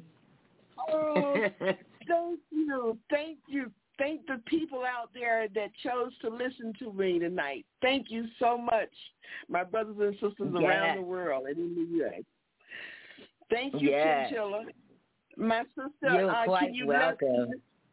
[SPEAKER 1] Oh, thank you. Thank you. Thank the people out there that chose to listen to me tonight. Thank you so much, my brothers and sisters around the world and in the U.S. Thank you, Chinchilla. My sister,
[SPEAKER 14] you're quite welcome.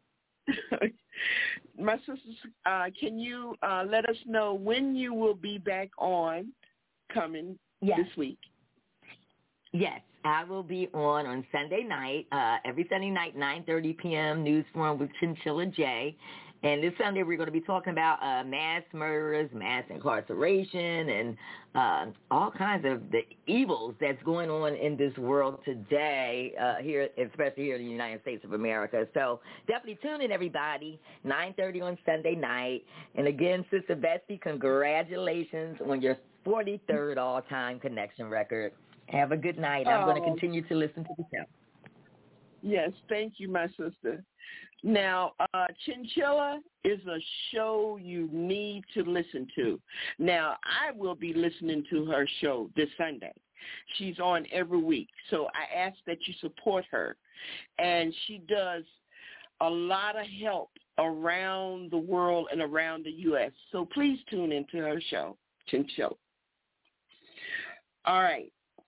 [SPEAKER 1] My sisters, can you let us know when you will be back on coming this week?
[SPEAKER 14] Yes, I will be on Sunday night, every Sunday night, 9:30 p.m., News Forum with Chinchilla J. And this Sunday we're going to be talking about mass murders, mass incarceration, and all kinds of the evils that's going on in this world today, here, especially here in the United States of America. So definitely tune in, everybody, 9:30 on Sunday night. And again, Sister Bessie, congratulations on your 43rd all-time connection record. Have a good night. I'm going to continue to listen to the show.
[SPEAKER 1] Yes, thank you, my sister. Now, Chinchilla is a show you need to listen to. Now, I will be listening to her show this Sunday. She's on every week, so I ask that you support her. And she does a lot of help around the world and around the U.S., so please tune into her show, Chinchilla. All right.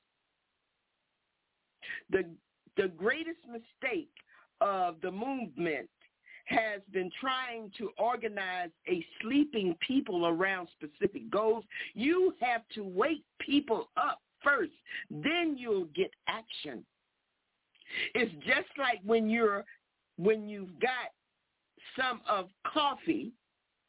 [SPEAKER 1] The greatest mistake of the movement has been trying to organize a sleeping people around specific goals. You have to wake people up first, then you'll get action. It's just like when you've got some of coffee.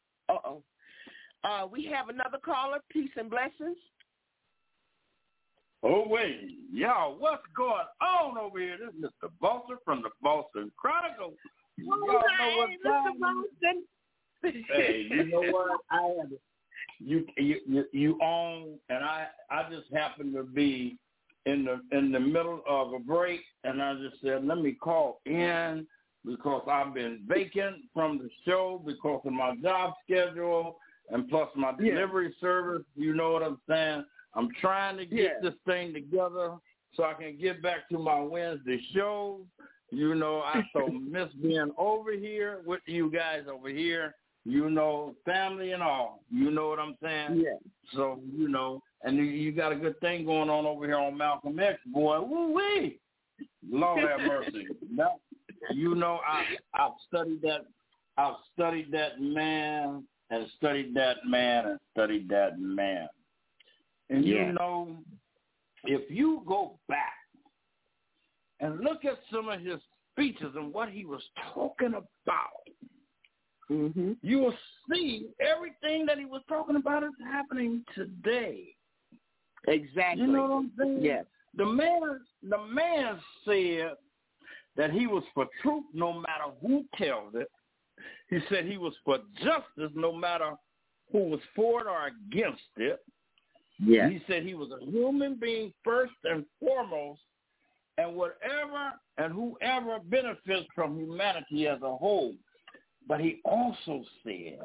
[SPEAKER 1] We have another caller. Peace and blessings.
[SPEAKER 15] Oh, wait. Y'all, what's going on over here? This is Mr. Boston from the Boston Chronicle. Y'all know what time
[SPEAKER 1] Boston.
[SPEAKER 15] Hey, you know what? I had you on, and I just happened to be in the middle of a break, and I just said, let me call in because I've been vacant from the show because of my job schedule and plus my delivery service. You know what I'm saying? I'm trying to get this thing together so I can get back to my Wednesday shows. You know, I so miss being over here with you guys over here. You know, family and all. You know what I'm saying?
[SPEAKER 1] Yeah.
[SPEAKER 15] So, you know, and you got a good thing going on over here on Malcolm X, boy. Woo-wee. Lord have mercy. Now, you know, I've studied that. I've studied that man and studied that man and studied that man. And, you know, if you go back and look at some of his speeches and what he was talking about, you will see everything that he was talking about is happening today.
[SPEAKER 1] Exactly.
[SPEAKER 15] You know what I'm saying?
[SPEAKER 1] Yes.
[SPEAKER 15] The man said that he was for truth no matter who tells it. He said he was for justice no matter who was for it or against it.
[SPEAKER 1] Yeah.
[SPEAKER 15] He said he was a human being first and foremost, and whatever and whoever benefits from humanity as a whole. But he also said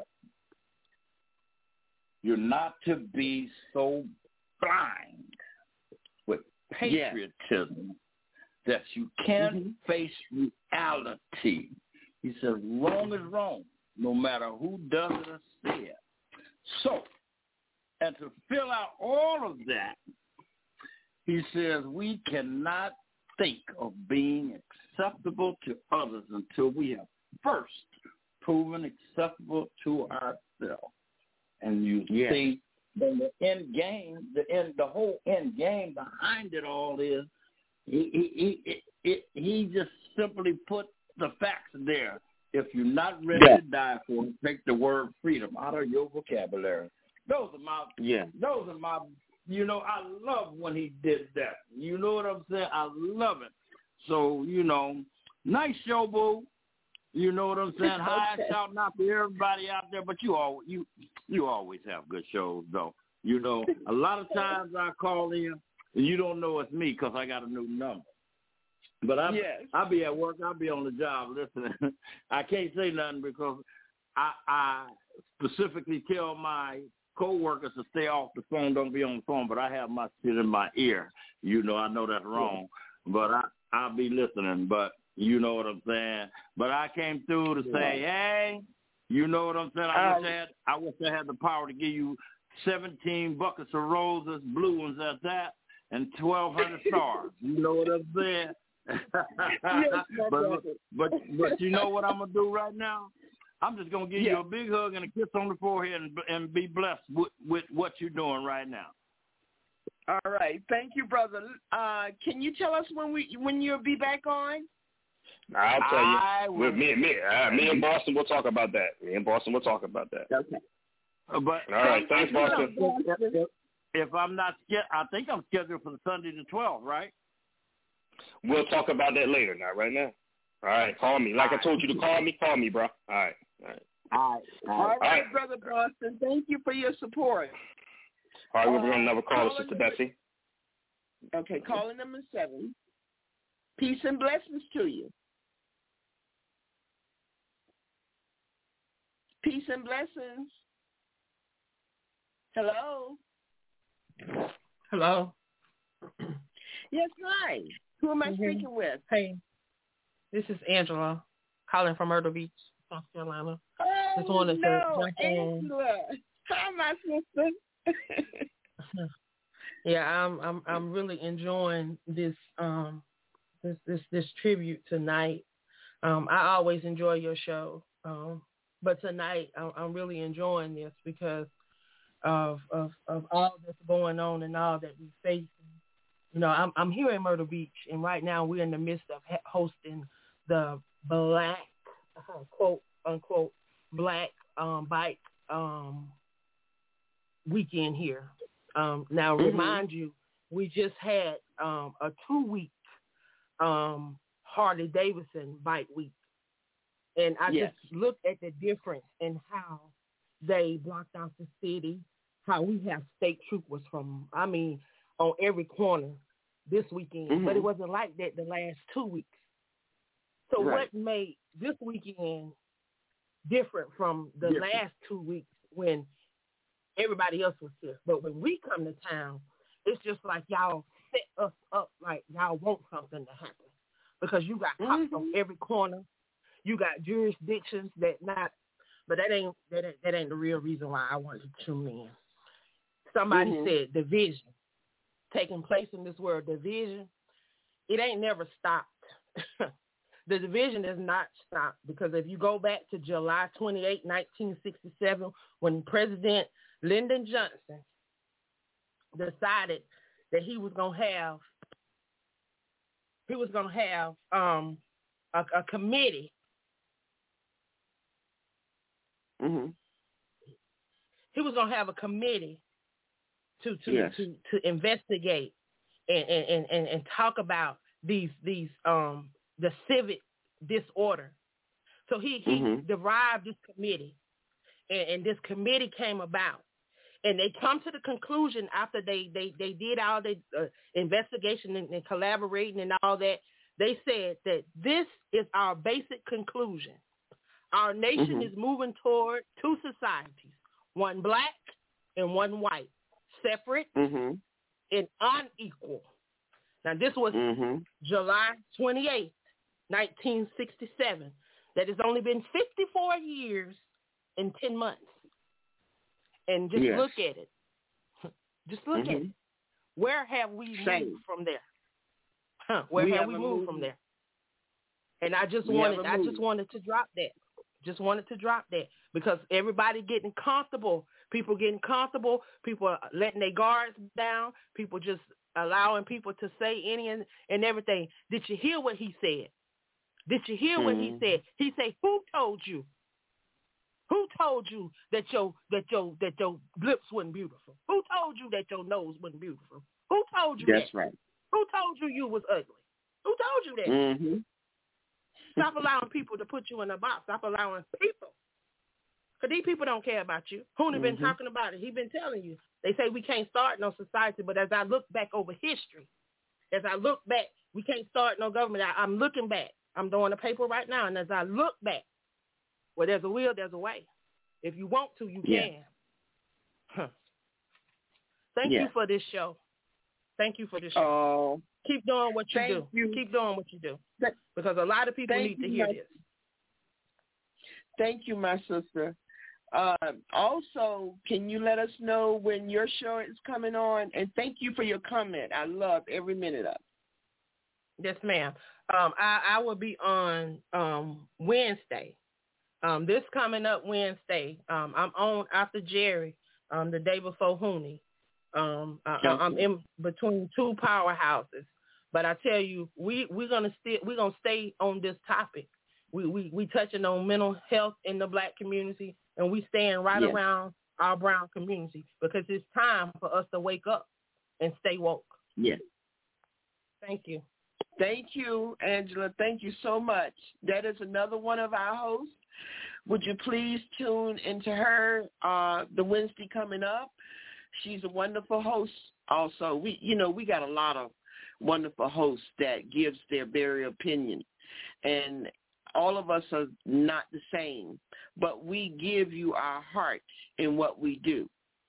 [SPEAKER 15] you're not to be so blind with patriotism that you can't face reality. He says wrong is wrong, no matter who does it or says it. So, and to fill out all of that, he says we cannot think of being acceptable to others until we have first proven acceptable to ourselves. And you see, then the end game, the whole end game behind it all is he just simply put the facts there. If you're not ready to die for it, take the word freedom out of your vocabulary. Those are my, you know, I love when he did that. You know what I'm saying? I love it. So, you know, nice show, boo. You know what I'm saying? Hi, shouting out to everybody out there, but you always have good shows, though. You know, a lot of times I call in, and you don't know it's me because I got a new number. But I'll be at work. I'll be on the job listening. I can't say nothing because I specifically tell my co-workers to stay off the phone, don't be on the phone, but I have my shit in my ear. You know, I know that's wrong, but I'll be listening. But you know what I'm saying? But I came through to say, hey, you know what I'm saying? I wish I had the power to give you 17 buckets of roses, blue ones at that, and 1,200 stars. You know what I'm saying? but you know what I'm going to do right now? I'm just going to give you a big hug and a kiss on the forehead and be blessed with what you're doing right now.
[SPEAKER 1] All right. Thank you, brother. Can you tell us when you'll be back on?
[SPEAKER 9] I'll tell you. With me and Boston, we'll talk about that.
[SPEAKER 1] Okay.
[SPEAKER 15] But
[SPEAKER 9] all right, thanks, Boston.
[SPEAKER 15] If I'm not, I think I'm scheduled for the Sunday the 12th, right?
[SPEAKER 9] We'll talk about that later, not right now. All right, call me. Like I told you to call me, bro. All right,
[SPEAKER 1] Brother Boston. Thank you for your support.
[SPEAKER 9] All right, we're going to never call Sister Bessie.
[SPEAKER 1] Okay, caller number 7. Peace and blessings to you. Peace and blessings. Hello.
[SPEAKER 16] Hello.
[SPEAKER 1] Yes, hi. Who am I speaking with?
[SPEAKER 16] Hey, this is Angela, calling from Myrtle Beach, South Carolina.
[SPEAKER 1] Oh,
[SPEAKER 16] just wanted to jump
[SPEAKER 1] Angela. Hi, my sister.
[SPEAKER 16] Yeah, I'm really enjoying this this tribute tonight. I always enjoy your show, but tonight I'm really enjoying this because of all that's going on and all that we face. You know, I'm here in Myrtle Beach, and right now we're in the midst of hosting the Black, quote unquote, Black Bike weekend here. Now, remind you, we just had a 2-week Harley Davidson bike week. And I just looked at the difference in how they blocked out the city, how we have state troopers on every corner this weekend.
[SPEAKER 1] Mm-hmm.
[SPEAKER 16] But it wasn't like that the last 2 weeks. So what made this weekend different from the last 2 weeks when everybody else was here? But when we come to town, it's just like y'all set us up like y'all want something to happen. Because you got cops on every corner. You got jurisdictions but that ain't the real reason why I wanted to tune in. Somebody said division. Taking place in this world, division, it ain't never stopped. The division has not stopped because if you go back to July 28, 1967, when President Lyndon Johnson decided that he was going to have a committee.
[SPEAKER 1] Mm-hmm.
[SPEAKER 16] He was going to have a committee to investigate and talk about the civic disorder. So he derived this committee, and this committee came about, and they come to the conclusion after they did all the investigation and collaborating and all that. They said that this is our basic conclusion. Our nation is moving toward two societies, one black and one white, separate and unequal. Now, this was July 28th, 1967. That has only been 54 years and 10 months. And just look at it. Just look at it. Where have we moved from there? Where have we moved from there? And I just wanted to drop that. Just wanted to drop that because everybody getting comfortable. People getting comfortable. People are letting their guards down. People just allowing people to say any and everything. Did you hear what he said? Did you hear what he said? He said, "Who told you? Who told you that your lips wasn't beautiful? Who told you that your nose wasn't beautiful? Who told you that?
[SPEAKER 1] That's right.
[SPEAKER 16] Who told you was ugly? Who told you that?" Stop allowing people to put you in a box. Stop allowing people. Because these people don't care about you. Hooney been talking about it. He been telling you. They say we can't start no society, but as I look back over history, as I look back, we can't start no government. I'm looking back. I'm doing a paper right now, and as I look back, where there's a will, there's a way. If you want to, you can. Thank you for this show. Thank you for this show. Keep doing what you do. Keep doing what you do. Because a lot of people need to hear this.
[SPEAKER 1] Thank you, my sister. Also, can you let us know when your show is coming on? And thank you for your comment. I love every minute of it.
[SPEAKER 16] Yes, ma'am. I will be on Wednesday. This coming up Wednesday. I'm on after Jerry the day before Hooney. I'm in between two powerhouses. But I tell you, we're gonna stay on this topic. We touching on mental health in the black community, and we staying right around our brown community because it's time for us to wake up and stay woke.
[SPEAKER 1] Yes.
[SPEAKER 16] Thank you.
[SPEAKER 1] Thank you, Angela. Thank you so much. That is another one of our hosts. Would you please tune into her the Wednesday coming up? She's a wonderful host. Also, we got a lot of wonderful hosts that gives their very opinion, and all of us are not the same, but we give you our heart in what we do.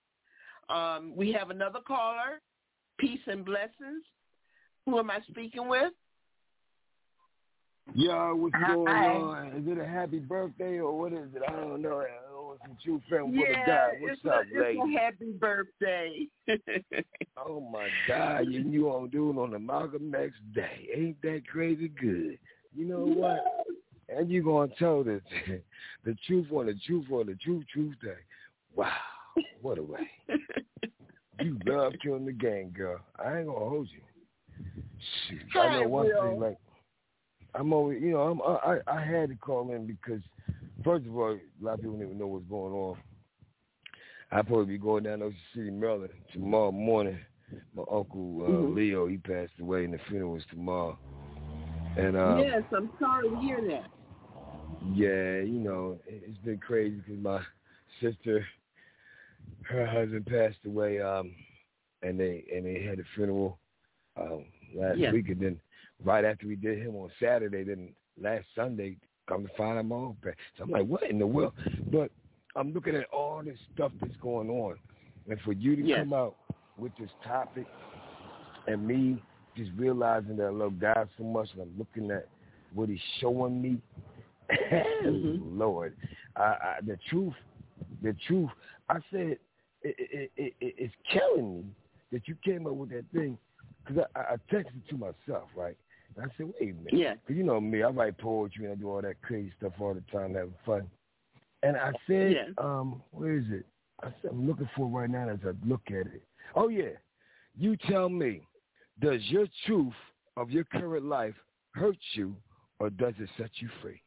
[SPEAKER 1] We have another caller. Peace and blessings. Who am I speaking with?
[SPEAKER 17] Yo, what's going on? Is it a happy birthday or what is it? I don't know. It's a true friend for the guy. What's up, lady?
[SPEAKER 1] It's a happy birthday.
[SPEAKER 17] Oh, my God. You on doing on the Malcolm X Day. Ain't that crazy good? You know what? And you going to tell the truth on the truth on the truth day. Wow. What a way. You love killing the gang, girl. I ain't going to hold you. Shoot. I know one thing, like, I'm always, I had to call in because, first of all, a lot of people don't even know what's going on. I'll probably be going down to Ocean City, Maryland tomorrow morning my uncle Leo, he passed away, and the funeral was tomorrow. And
[SPEAKER 1] yes, I'm sorry to hear that.
[SPEAKER 17] Yeah, you know, it's been crazy because my sister, her husband passed away, and they had a funeral last week, and then right after we did him on Saturday, then last Sunday, come to find out my own passed. So I'm like, what in the world? But I'm looking at all this stuff that's going on, and for you to come out with this topic, and me just realizing that I love God so much, and I'm looking at what He's showing me. Lord, the truth. I said it's killing me that you came up with that thing, because I texted to myself, right? And I said, wait a minute, because you know me, I write poetry and I do all that crazy stuff all the time, having fun. And I said, where is it? I said, I'm looking for it right now as I look at it. Oh yeah, you tell me, does your truth of your current life hurt you, or does it set you free?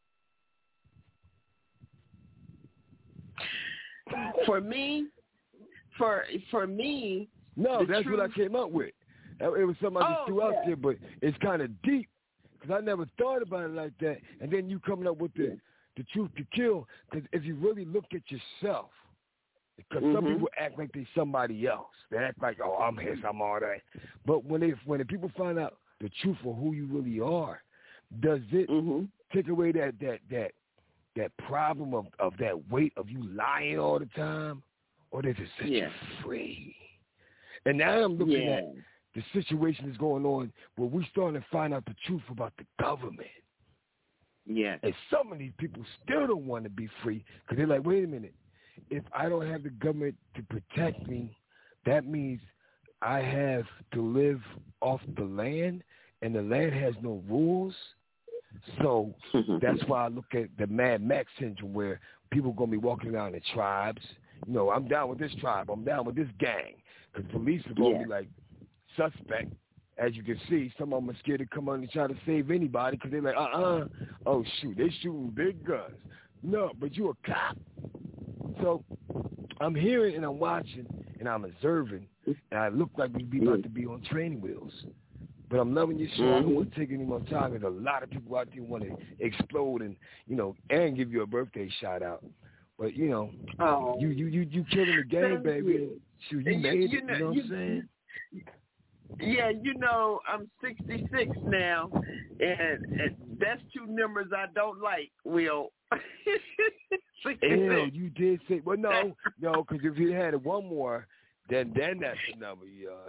[SPEAKER 1] For me,
[SPEAKER 17] no, that's what I came up with. It was something I just threw out there, but it's kind of deep because I never thought about it like that. And then you coming up with the truth to kill, because if you really look at yourself, because some people act like they're somebody else. They act like, oh, I'm this, I'm all that. But when the people find out the truth of who you really are, does it take away that problem of that weight of you lying all the time, or does it set you free? And now I'm looking at the situation that's going on where we're starting to find out the truth about the government. Yeah. And some of these people still don't want to be free because they're like, wait a minute, if I don't have the government to protect me, that means I have to live off the land, and the land has no rules. So that's why I look at the Mad Max syndrome, where people are going to be walking around in tribes. You know, I'm down with this tribe. I'm down with this gang. Because police are going to be like suspect. As you can see, some of them are scared to come on and try to save anybody because they're like, oh, shoot, they shooting big guns. No, but you a cop. So I'm hearing and I'm watching and I'm observing, and I look like we'd be about to be on training wheels. But I'm loving your show. I don't want to take any more time. There's a lot of people out there who want to explode and, you know, and give you a birthday shout out. But, you know, you killing the game, baby. Shoot, you made it. You know what I'm saying?
[SPEAKER 1] Yeah, you know, I'm 66 now, and that's two numbers I don't like, Will. 66.
[SPEAKER 17] Ew, you did say, well, no, because if you had one more, then that's the number.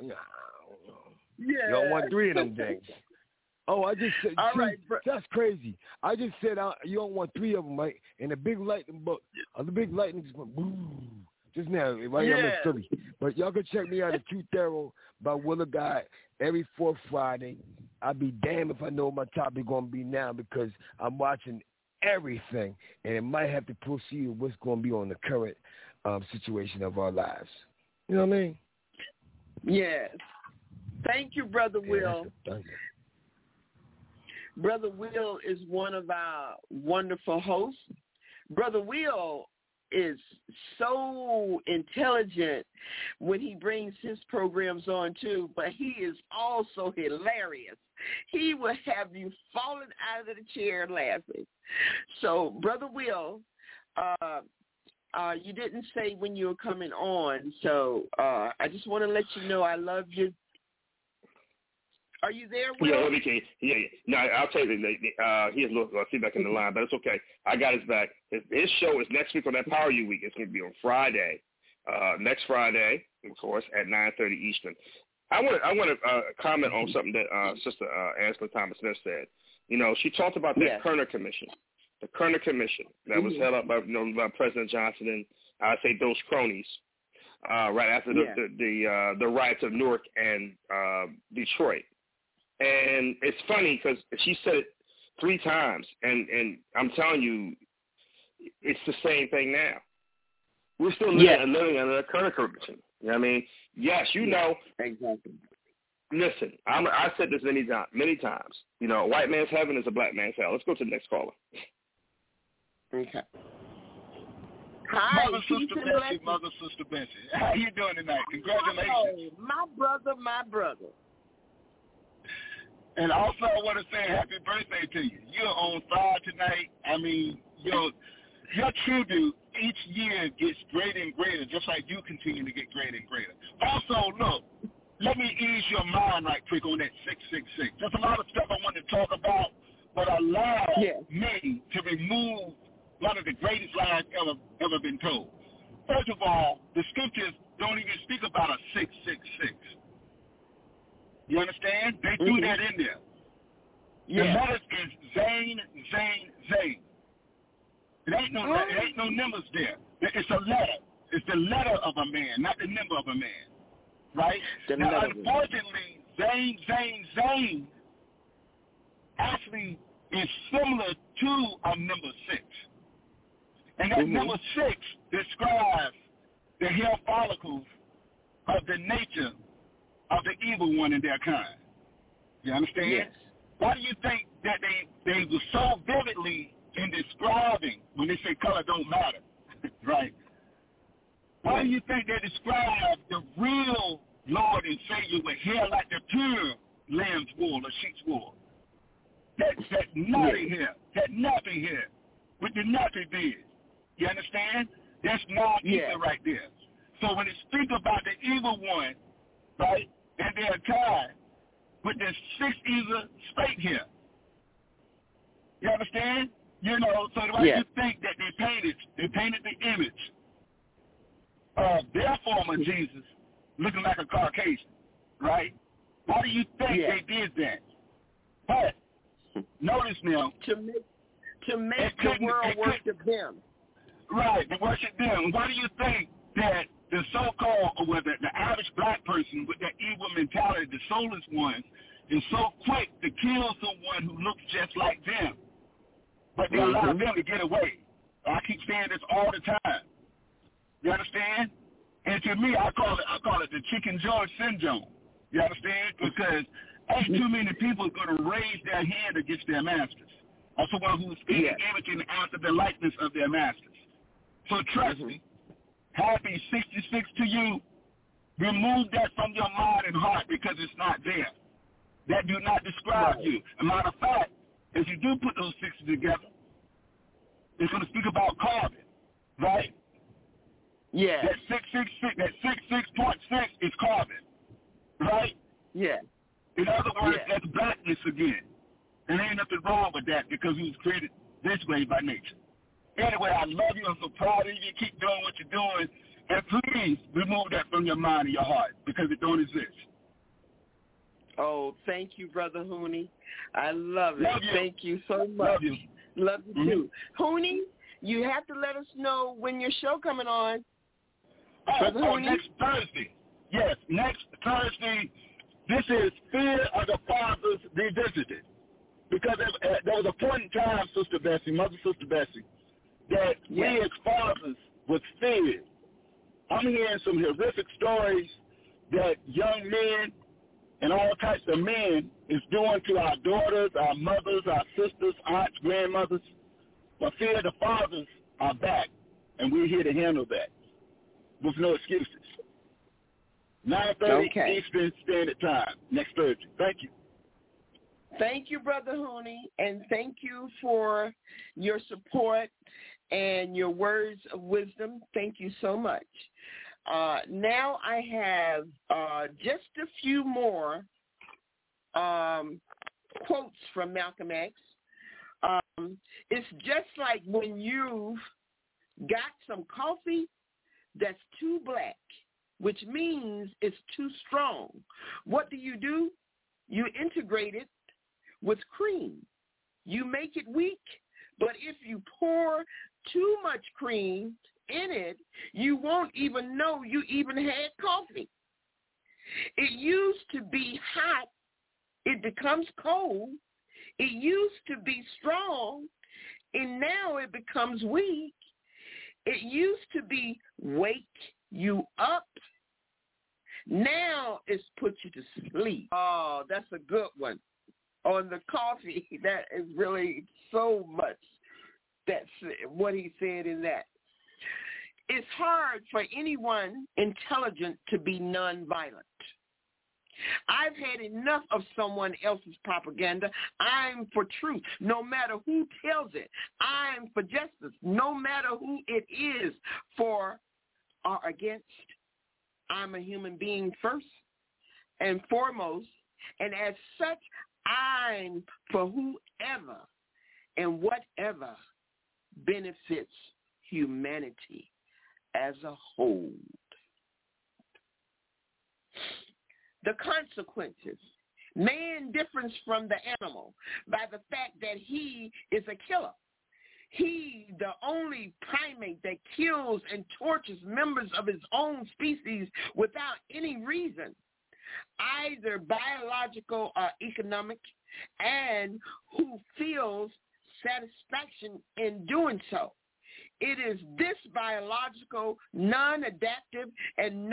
[SPEAKER 17] You don't want three of them things. Oh, I just said, that's crazy. I just said you don't want three of them, right? And the big lightning just went boom. Just now, right here in Philly. But y'all can check me out at Q Thero by Willa Guy every fourth Friday. I'll be damned if I know what my topic going to be now, because I'm watching everything, and it might have to proceed with what's going to be on the current situation of our lives. You know what I mean?
[SPEAKER 1] Yes. Thank you, Brother Will. Brother Will is one of our wonderful hosts. Brother Will is so intelligent when he brings his programs on too, but he is also hilarious. He will have you falling out of the chair laughing. So, Brother Will, you didn't say when you were coming on, so I just want to let you know I love you. Are you there, Will?
[SPEAKER 9] Yeah, let me tell you. Yeah. No, I'll tell you. He has a little feedback in the line, but it's okay. I got his back. His show is next week on that Power U Week. It's going to be on Friday, next Friday, of course, at 9:30 Eastern. I want to comment on something that Sister Angela Thomas-Smith said. You know, she talked about that Kerner Commission, the Kerner Commission that was held up by President Johnson and I say those cronies. Right after the riots of Newark and Detroit. And it's funny because she said it 3 times, and I'm telling you, it's the same thing now. We're still living under the Kerner Commission. You know what I mean? Yes, you know.
[SPEAKER 1] Exactly.
[SPEAKER 9] Listen, I said this many times. You know, a white man's heaven is a black man's hell. Let's go to the next caller.
[SPEAKER 1] Okay. Hi,
[SPEAKER 18] Mother Sister Bessie, Mother Sister Bessie. How you doing tonight? Congratulations.
[SPEAKER 1] Oh, my brother.
[SPEAKER 18] And also I want to say happy birthday to you. You're on fire tonight. I mean, your tribute each year gets greater and greater, just like you continue to get greater and greater. Also, look, let me ease your mind right quick on that 666. There's a lot of stuff I want to talk about, but allow me to remove one of the greatest lies ever been told. First of all, the scriptures don't even speak about a 666. You understand? They threw that in there. The letters is Zane. It ain't no numbers there. It's a letter. It's the letter of a man, not the number of a man. Right? Now, unfortunately, Zane actually is similar to a number 6. And that number 6 describes the hair follicles of the nature of the evil one in their kind. You understand?
[SPEAKER 1] Yes.
[SPEAKER 18] Why do you think that they were so vividly in describing, when they say color don't matter, right? Why do you think they describe the real Lord and Savior with hair like the pure lamb's wool or sheep's wool? That naughty hair, that nappy hair with the nappy beard. You understand? That's non-ether right there. So when they speak about the evil one, right, and they're tied with this 6 ether spake here. You understand? You know, so why do you think that they painted the image of their form of Jesus looking like a Caucasian, right? Why do you think they did that? But notice now,
[SPEAKER 1] to make the world worship them.
[SPEAKER 18] Right, to worship them. Why do you think that the so-called, or whether the average black person with that evil mentality, the soulless one, is so quick to kill someone who looks just like them? But they allow them to get away. I keep saying this all the time. You understand? And to me, I call it the Chicken George syndrome. You understand? Because ain't too many people going to raise their hand against their masters, or someone who's in the image and after the likeness of their masters. So trust me, happy 66 to you. Remove that from your mind and heart because it's not there. That do not describe you. As a matter of fact, if you do put those 6 together, it's going to speak about carbon, right?
[SPEAKER 1] Yeah.
[SPEAKER 18] That 666, that 66.6 is carbon, right?
[SPEAKER 1] Yeah.
[SPEAKER 18] In other words, that's blackness again. And ain't nothing wrong with that because he was created this way by nature. Anyway, I love you. I'm so proud of you. Keep doing what you're doing. And please remove that from your mind and your heart because it don't exist.
[SPEAKER 1] Oh, thank you, Brother Hooney. I love it.
[SPEAKER 18] Love you.
[SPEAKER 1] Thank you so much.
[SPEAKER 18] Love you.
[SPEAKER 1] Love you too. Hooney, you have to let us know when your show coming on. Brother Hooney?
[SPEAKER 18] Next Thursday. Yes, next Thursday. This is Fear of the Fathers Revisited. Because there was a point in time, Sister Bessie, Mother Sister Bessie, that we as fathers was feared. I'm hearing some horrific stories that young men and all types of men is doing to our daughters, our mothers, our sisters, aunts, grandmothers. But fear of the fathers are back, and we're here to handle that with no excuses. 9:30 Eastern Standard Time next Thursday. Thank you.
[SPEAKER 1] Thank you, Brother Hooney, and thank you for your support and your words of wisdom. Thank you so much. Now I have just a few more quotes from Malcolm X. It's just like when you've got some coffee that's too black, which means it's too strong. What do? You integrate it with cream. You make it weak, but if you pour too much cream in it, you won't even know you even had coffee. It used to be hot. It becomes cold. It used to be strong, and now it becomes weak. It used to be wake you up. Now it's put you to sleep. Oh, that's a good one. On the coffee, that is really so much. That's what he said in that. It's hard for anyone intelligent to be nonviolent. I've had enough of someone else's propaganda. I'm for truth, no matter who tells it. I'm for justice, no matter who it is for or against. I'm a human being first and foremost, and as such, I'm for whoever and whatever benefits humanity as a whole. The consequences. Man differs from the animal by the fact that he is a killer. He, the only primate that kills and tortures members of his own species without any reason, either biological or economic, and who feels satisfaction in doing so. It is this biological, non-adaptive, and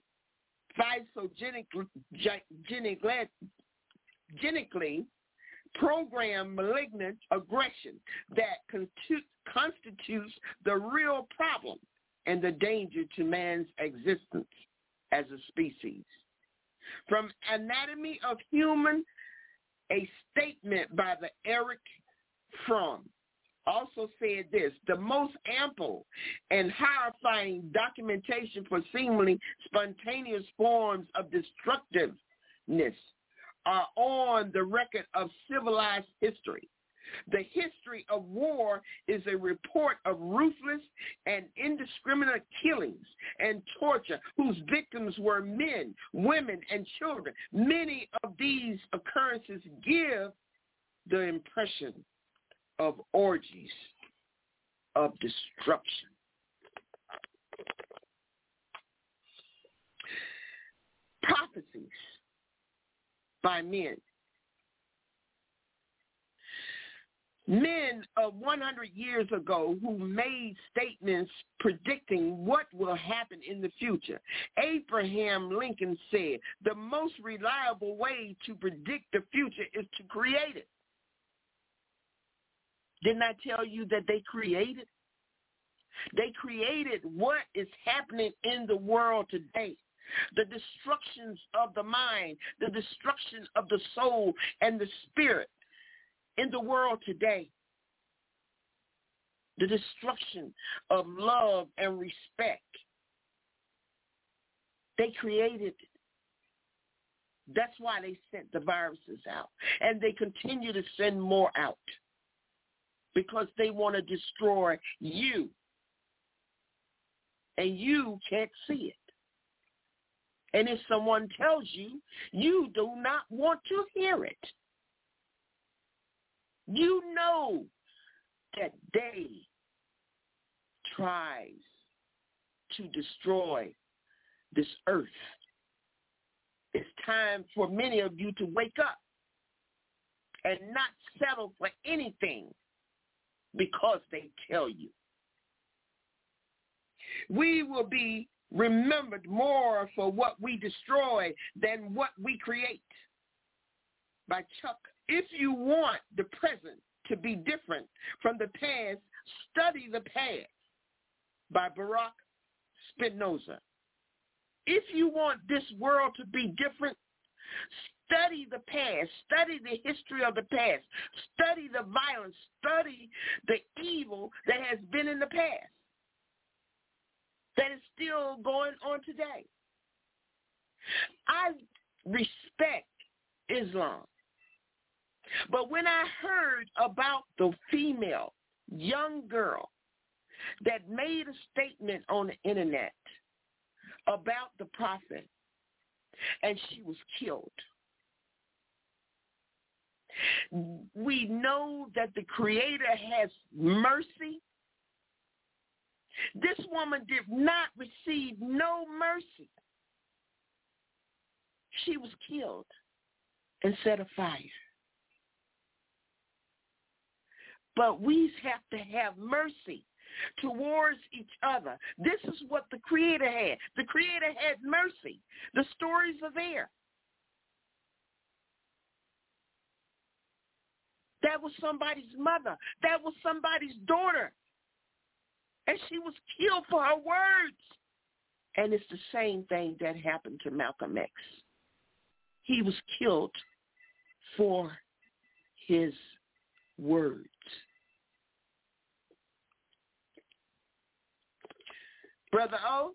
[SPEAKER 1] non-physogenically programmed malignant aggression that constitutes the real problem and the danger to man's existence as a species. From Anatomy of Human, a statement by the Erich Fromm also said this: the most ample and horrifying documentation for seemingly spontaneous forms of destructiveness are on the record of civilized history. The history of war is a report of ruthless and indiscriminate killings and torture whose victims were men, women, and children. Many of these occurrences give the impression of orgies of destruction. Prophecies by men. Men of 100 years ago who made statements predicting what will happen in the future. Abraham Lincoln said, the most reliable way to predict the future is to create it. Didn't I tell you that they created? They created what is happening in the world today. The destructions of the mind, the destruction of the soul and the spirit in the world today. The destruction of love and respect. They created it. That's why they sent the viruses out. And they continue to send more out. Because they want to destroy you. And you can't see it. And if someone tells you, you do not want to hear it. You know that they tries to destroy this earth. It's time for many of you to wake up and not settle for anything because they tell you. We will be remembered more for what we destroy than what we create. By Chuck. If you want the present to be different from the past, study the past. By Baruch Spinoza. If you want this world to be different, study the past. Study the history of the past. Study the violence. Study the evil that has been in the past. That is still going on today. I respect Islam. But when I heard about the female young girl that made a statement on the internet about the prophet and she was killed, we know that the Creator has mercy. This woman did not receive no mercy. She was killed and set afire. But we have to have mercy towards each other. This is what the Creator had. The Creator had mercy. The stories are there. That was somebody's mother. That was somebody's daughter. And she was killed for her words. And it's the same thing that happened to Malcolm X. He was killed for his words. Brother O?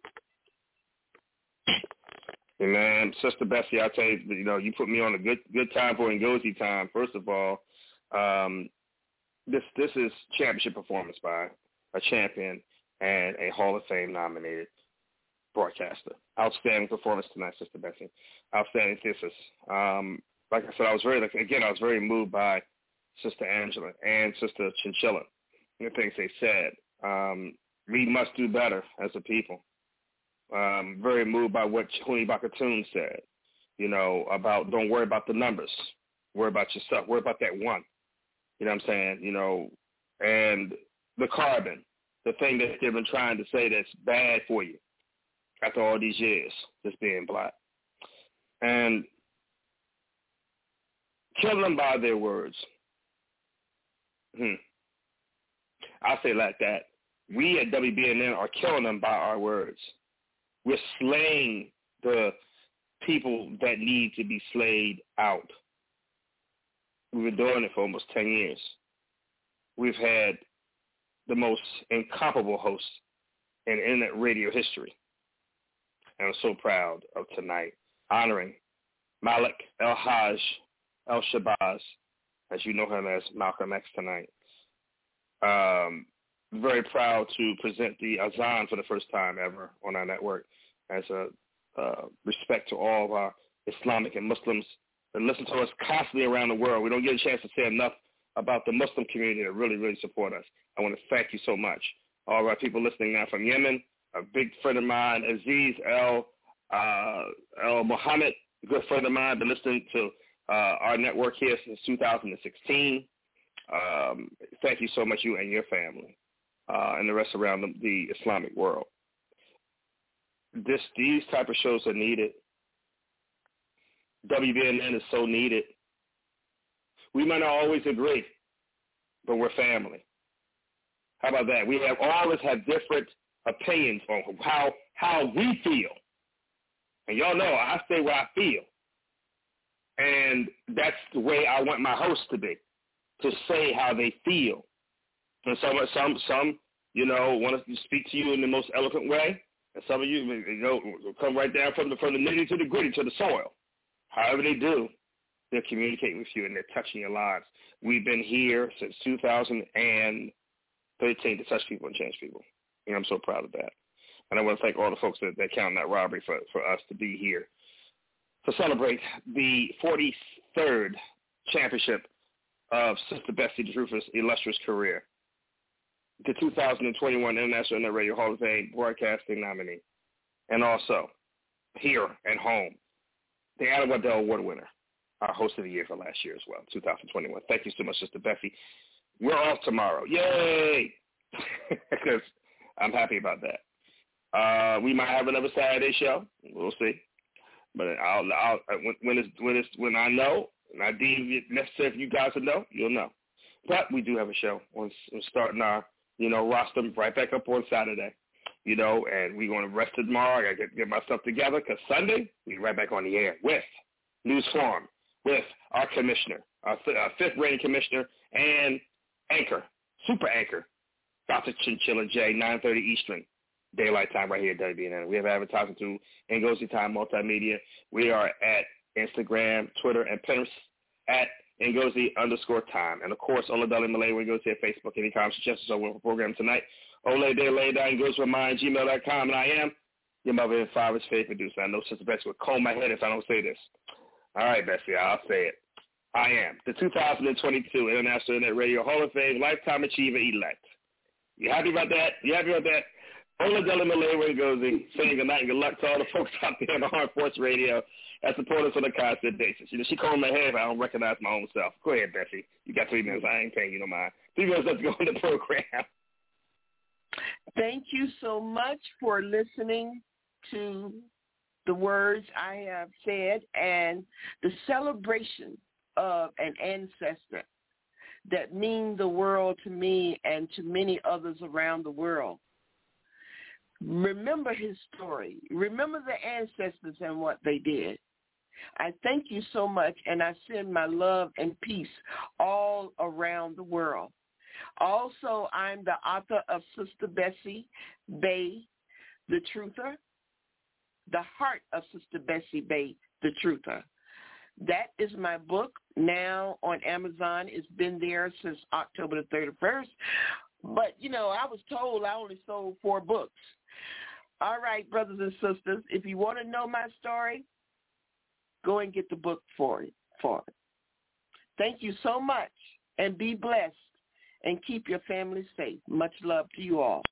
[SPEAKER 9] Hey man, Sister Bessie, I'll tell you, you put me on a good time for Ngozi time. First of all, this is championship performance by a champion and a Hall of Fame nominated broadcaster. Outstanding performance tonight, Sister Bessie. Outstanding thesis. Like I said, I was very moved by Sister Angela and Sister Chinchilla and the things they said. We must do better as a people. Very moved by what Huni Bakatoon said, about don't worry about the numbers. Worry about yourself. Worry about that one. You know what I'm saying? And the carbon, the thing that they've been trying to say that's bad for you after all these years, just being black. And kill them by their words. I'll say like that. We at WBNN are killing them by our words. We're slaying the people that need to be slayed out. We've been doing it for almost 10 years. We've had the most incomparable hosts in internet radio history. And I'm so proud of tonight, honoring Malik El-Haj El-Shabazz, as you know him as Malcolm X tonight. Very proud to present the Azan for the first time ever on our network as a respect to all of our Islamic and Muslims that listen to us constantly around the world. We don't get a chance to say enough about the Muslim community that really, really support us. I want to thank you so much. All of our people listening now from Yemen, a big friend of mine, Aziz El Mohammed, a good friend of mine, been listening to our network here since 2016. Thank you so much, you and your family. And the rest around the Islamic world. These type of shows are needed. WBNN is so needed. We might not always agree, but we're family. How about that? We always have different opinions on how we feel. And y'all know I say what I feel. And that's the way I want my hosts to be, to say how they feel. And some want to speak to you in the most eloquent way, and some of you come right down from the nitty to the gritty to the soil. However they do, they're communicating with you and they're touching your lives. We've been here since 2013 to touch people and change people, and I'm so proud of that. And I want to thank all the folks that count that robbery for us to be here to celebrate the 43rd championship of Sister Bessie DeRufus' illustrious career. The 2021 International Internet Radio Hall of Fame broadcasting nominee. And also, here at home, the Adam Waddell Award winner, our host of the year for last year as well, 2021. Thank you so much, Sister Bessie. We're off tomorrow. Yay! Because I'm happy about that. We might have another Saturday show. We'll see. But when I know, and I deem it necessary for you guys to know, you'll know. But we do have a show. We're starting our roster right back up on Saturday, and we're going to rest tomorrow. I got to get myself together because Sunday, we're right back on the air with News Forum, with our commissioner, our fifth rated commissioner and anchor, super anchor, Dr. Chinchilla J, 9:30 Eastern, daylight time right here at WBNN. We have advertising through Ngozi Time Multimedia. We are at Instagram, Twitter, and Pinterest at Ngozi_time. And, of course, Oladele Malay, we go to Facebook. Any comments, suggestions on the program tonight. Oladele.Ngozi@gmail.com. And I am your mother and father's favorite producer. I know Sister Bessie would comb my head if I don't say this. All right, Bessie, I'll say it. I am the 2022 International Internet Radio Hall of Fame Lifetime Achiever Elect. You happy about that? Oladele Malay Ngozi saying good night and good luck to all the folks out there on the Armed Force Radio that support us on a constant basis. She combed my head if I don't recognize my own self. Go ahead, Bessie. You got 3 minutes. I ain't paying you no mind. 3 minutes left to go on the program.
[SPEAKER 1] Thank you so much for listening to the words I have said and the celebration of an ancestor that mean the world to me and to many others around the world. Remember his story. Remember the ancestors and what they did. I thank you so much, and I send my love and peace all around the world. Also, I'm the author of Sister Bessie Bay, The Truther, The Heart of Sister Bessie Bay, The Truther. That is my book now on Amazon. It's been there since October the 31st. But, you know, I was told I only sold 4 books. All right, brothers and sisters, if you want to know my story, go and get the book for it. Thank you so much, and be blessed, and keep your family safe. Much love to you all.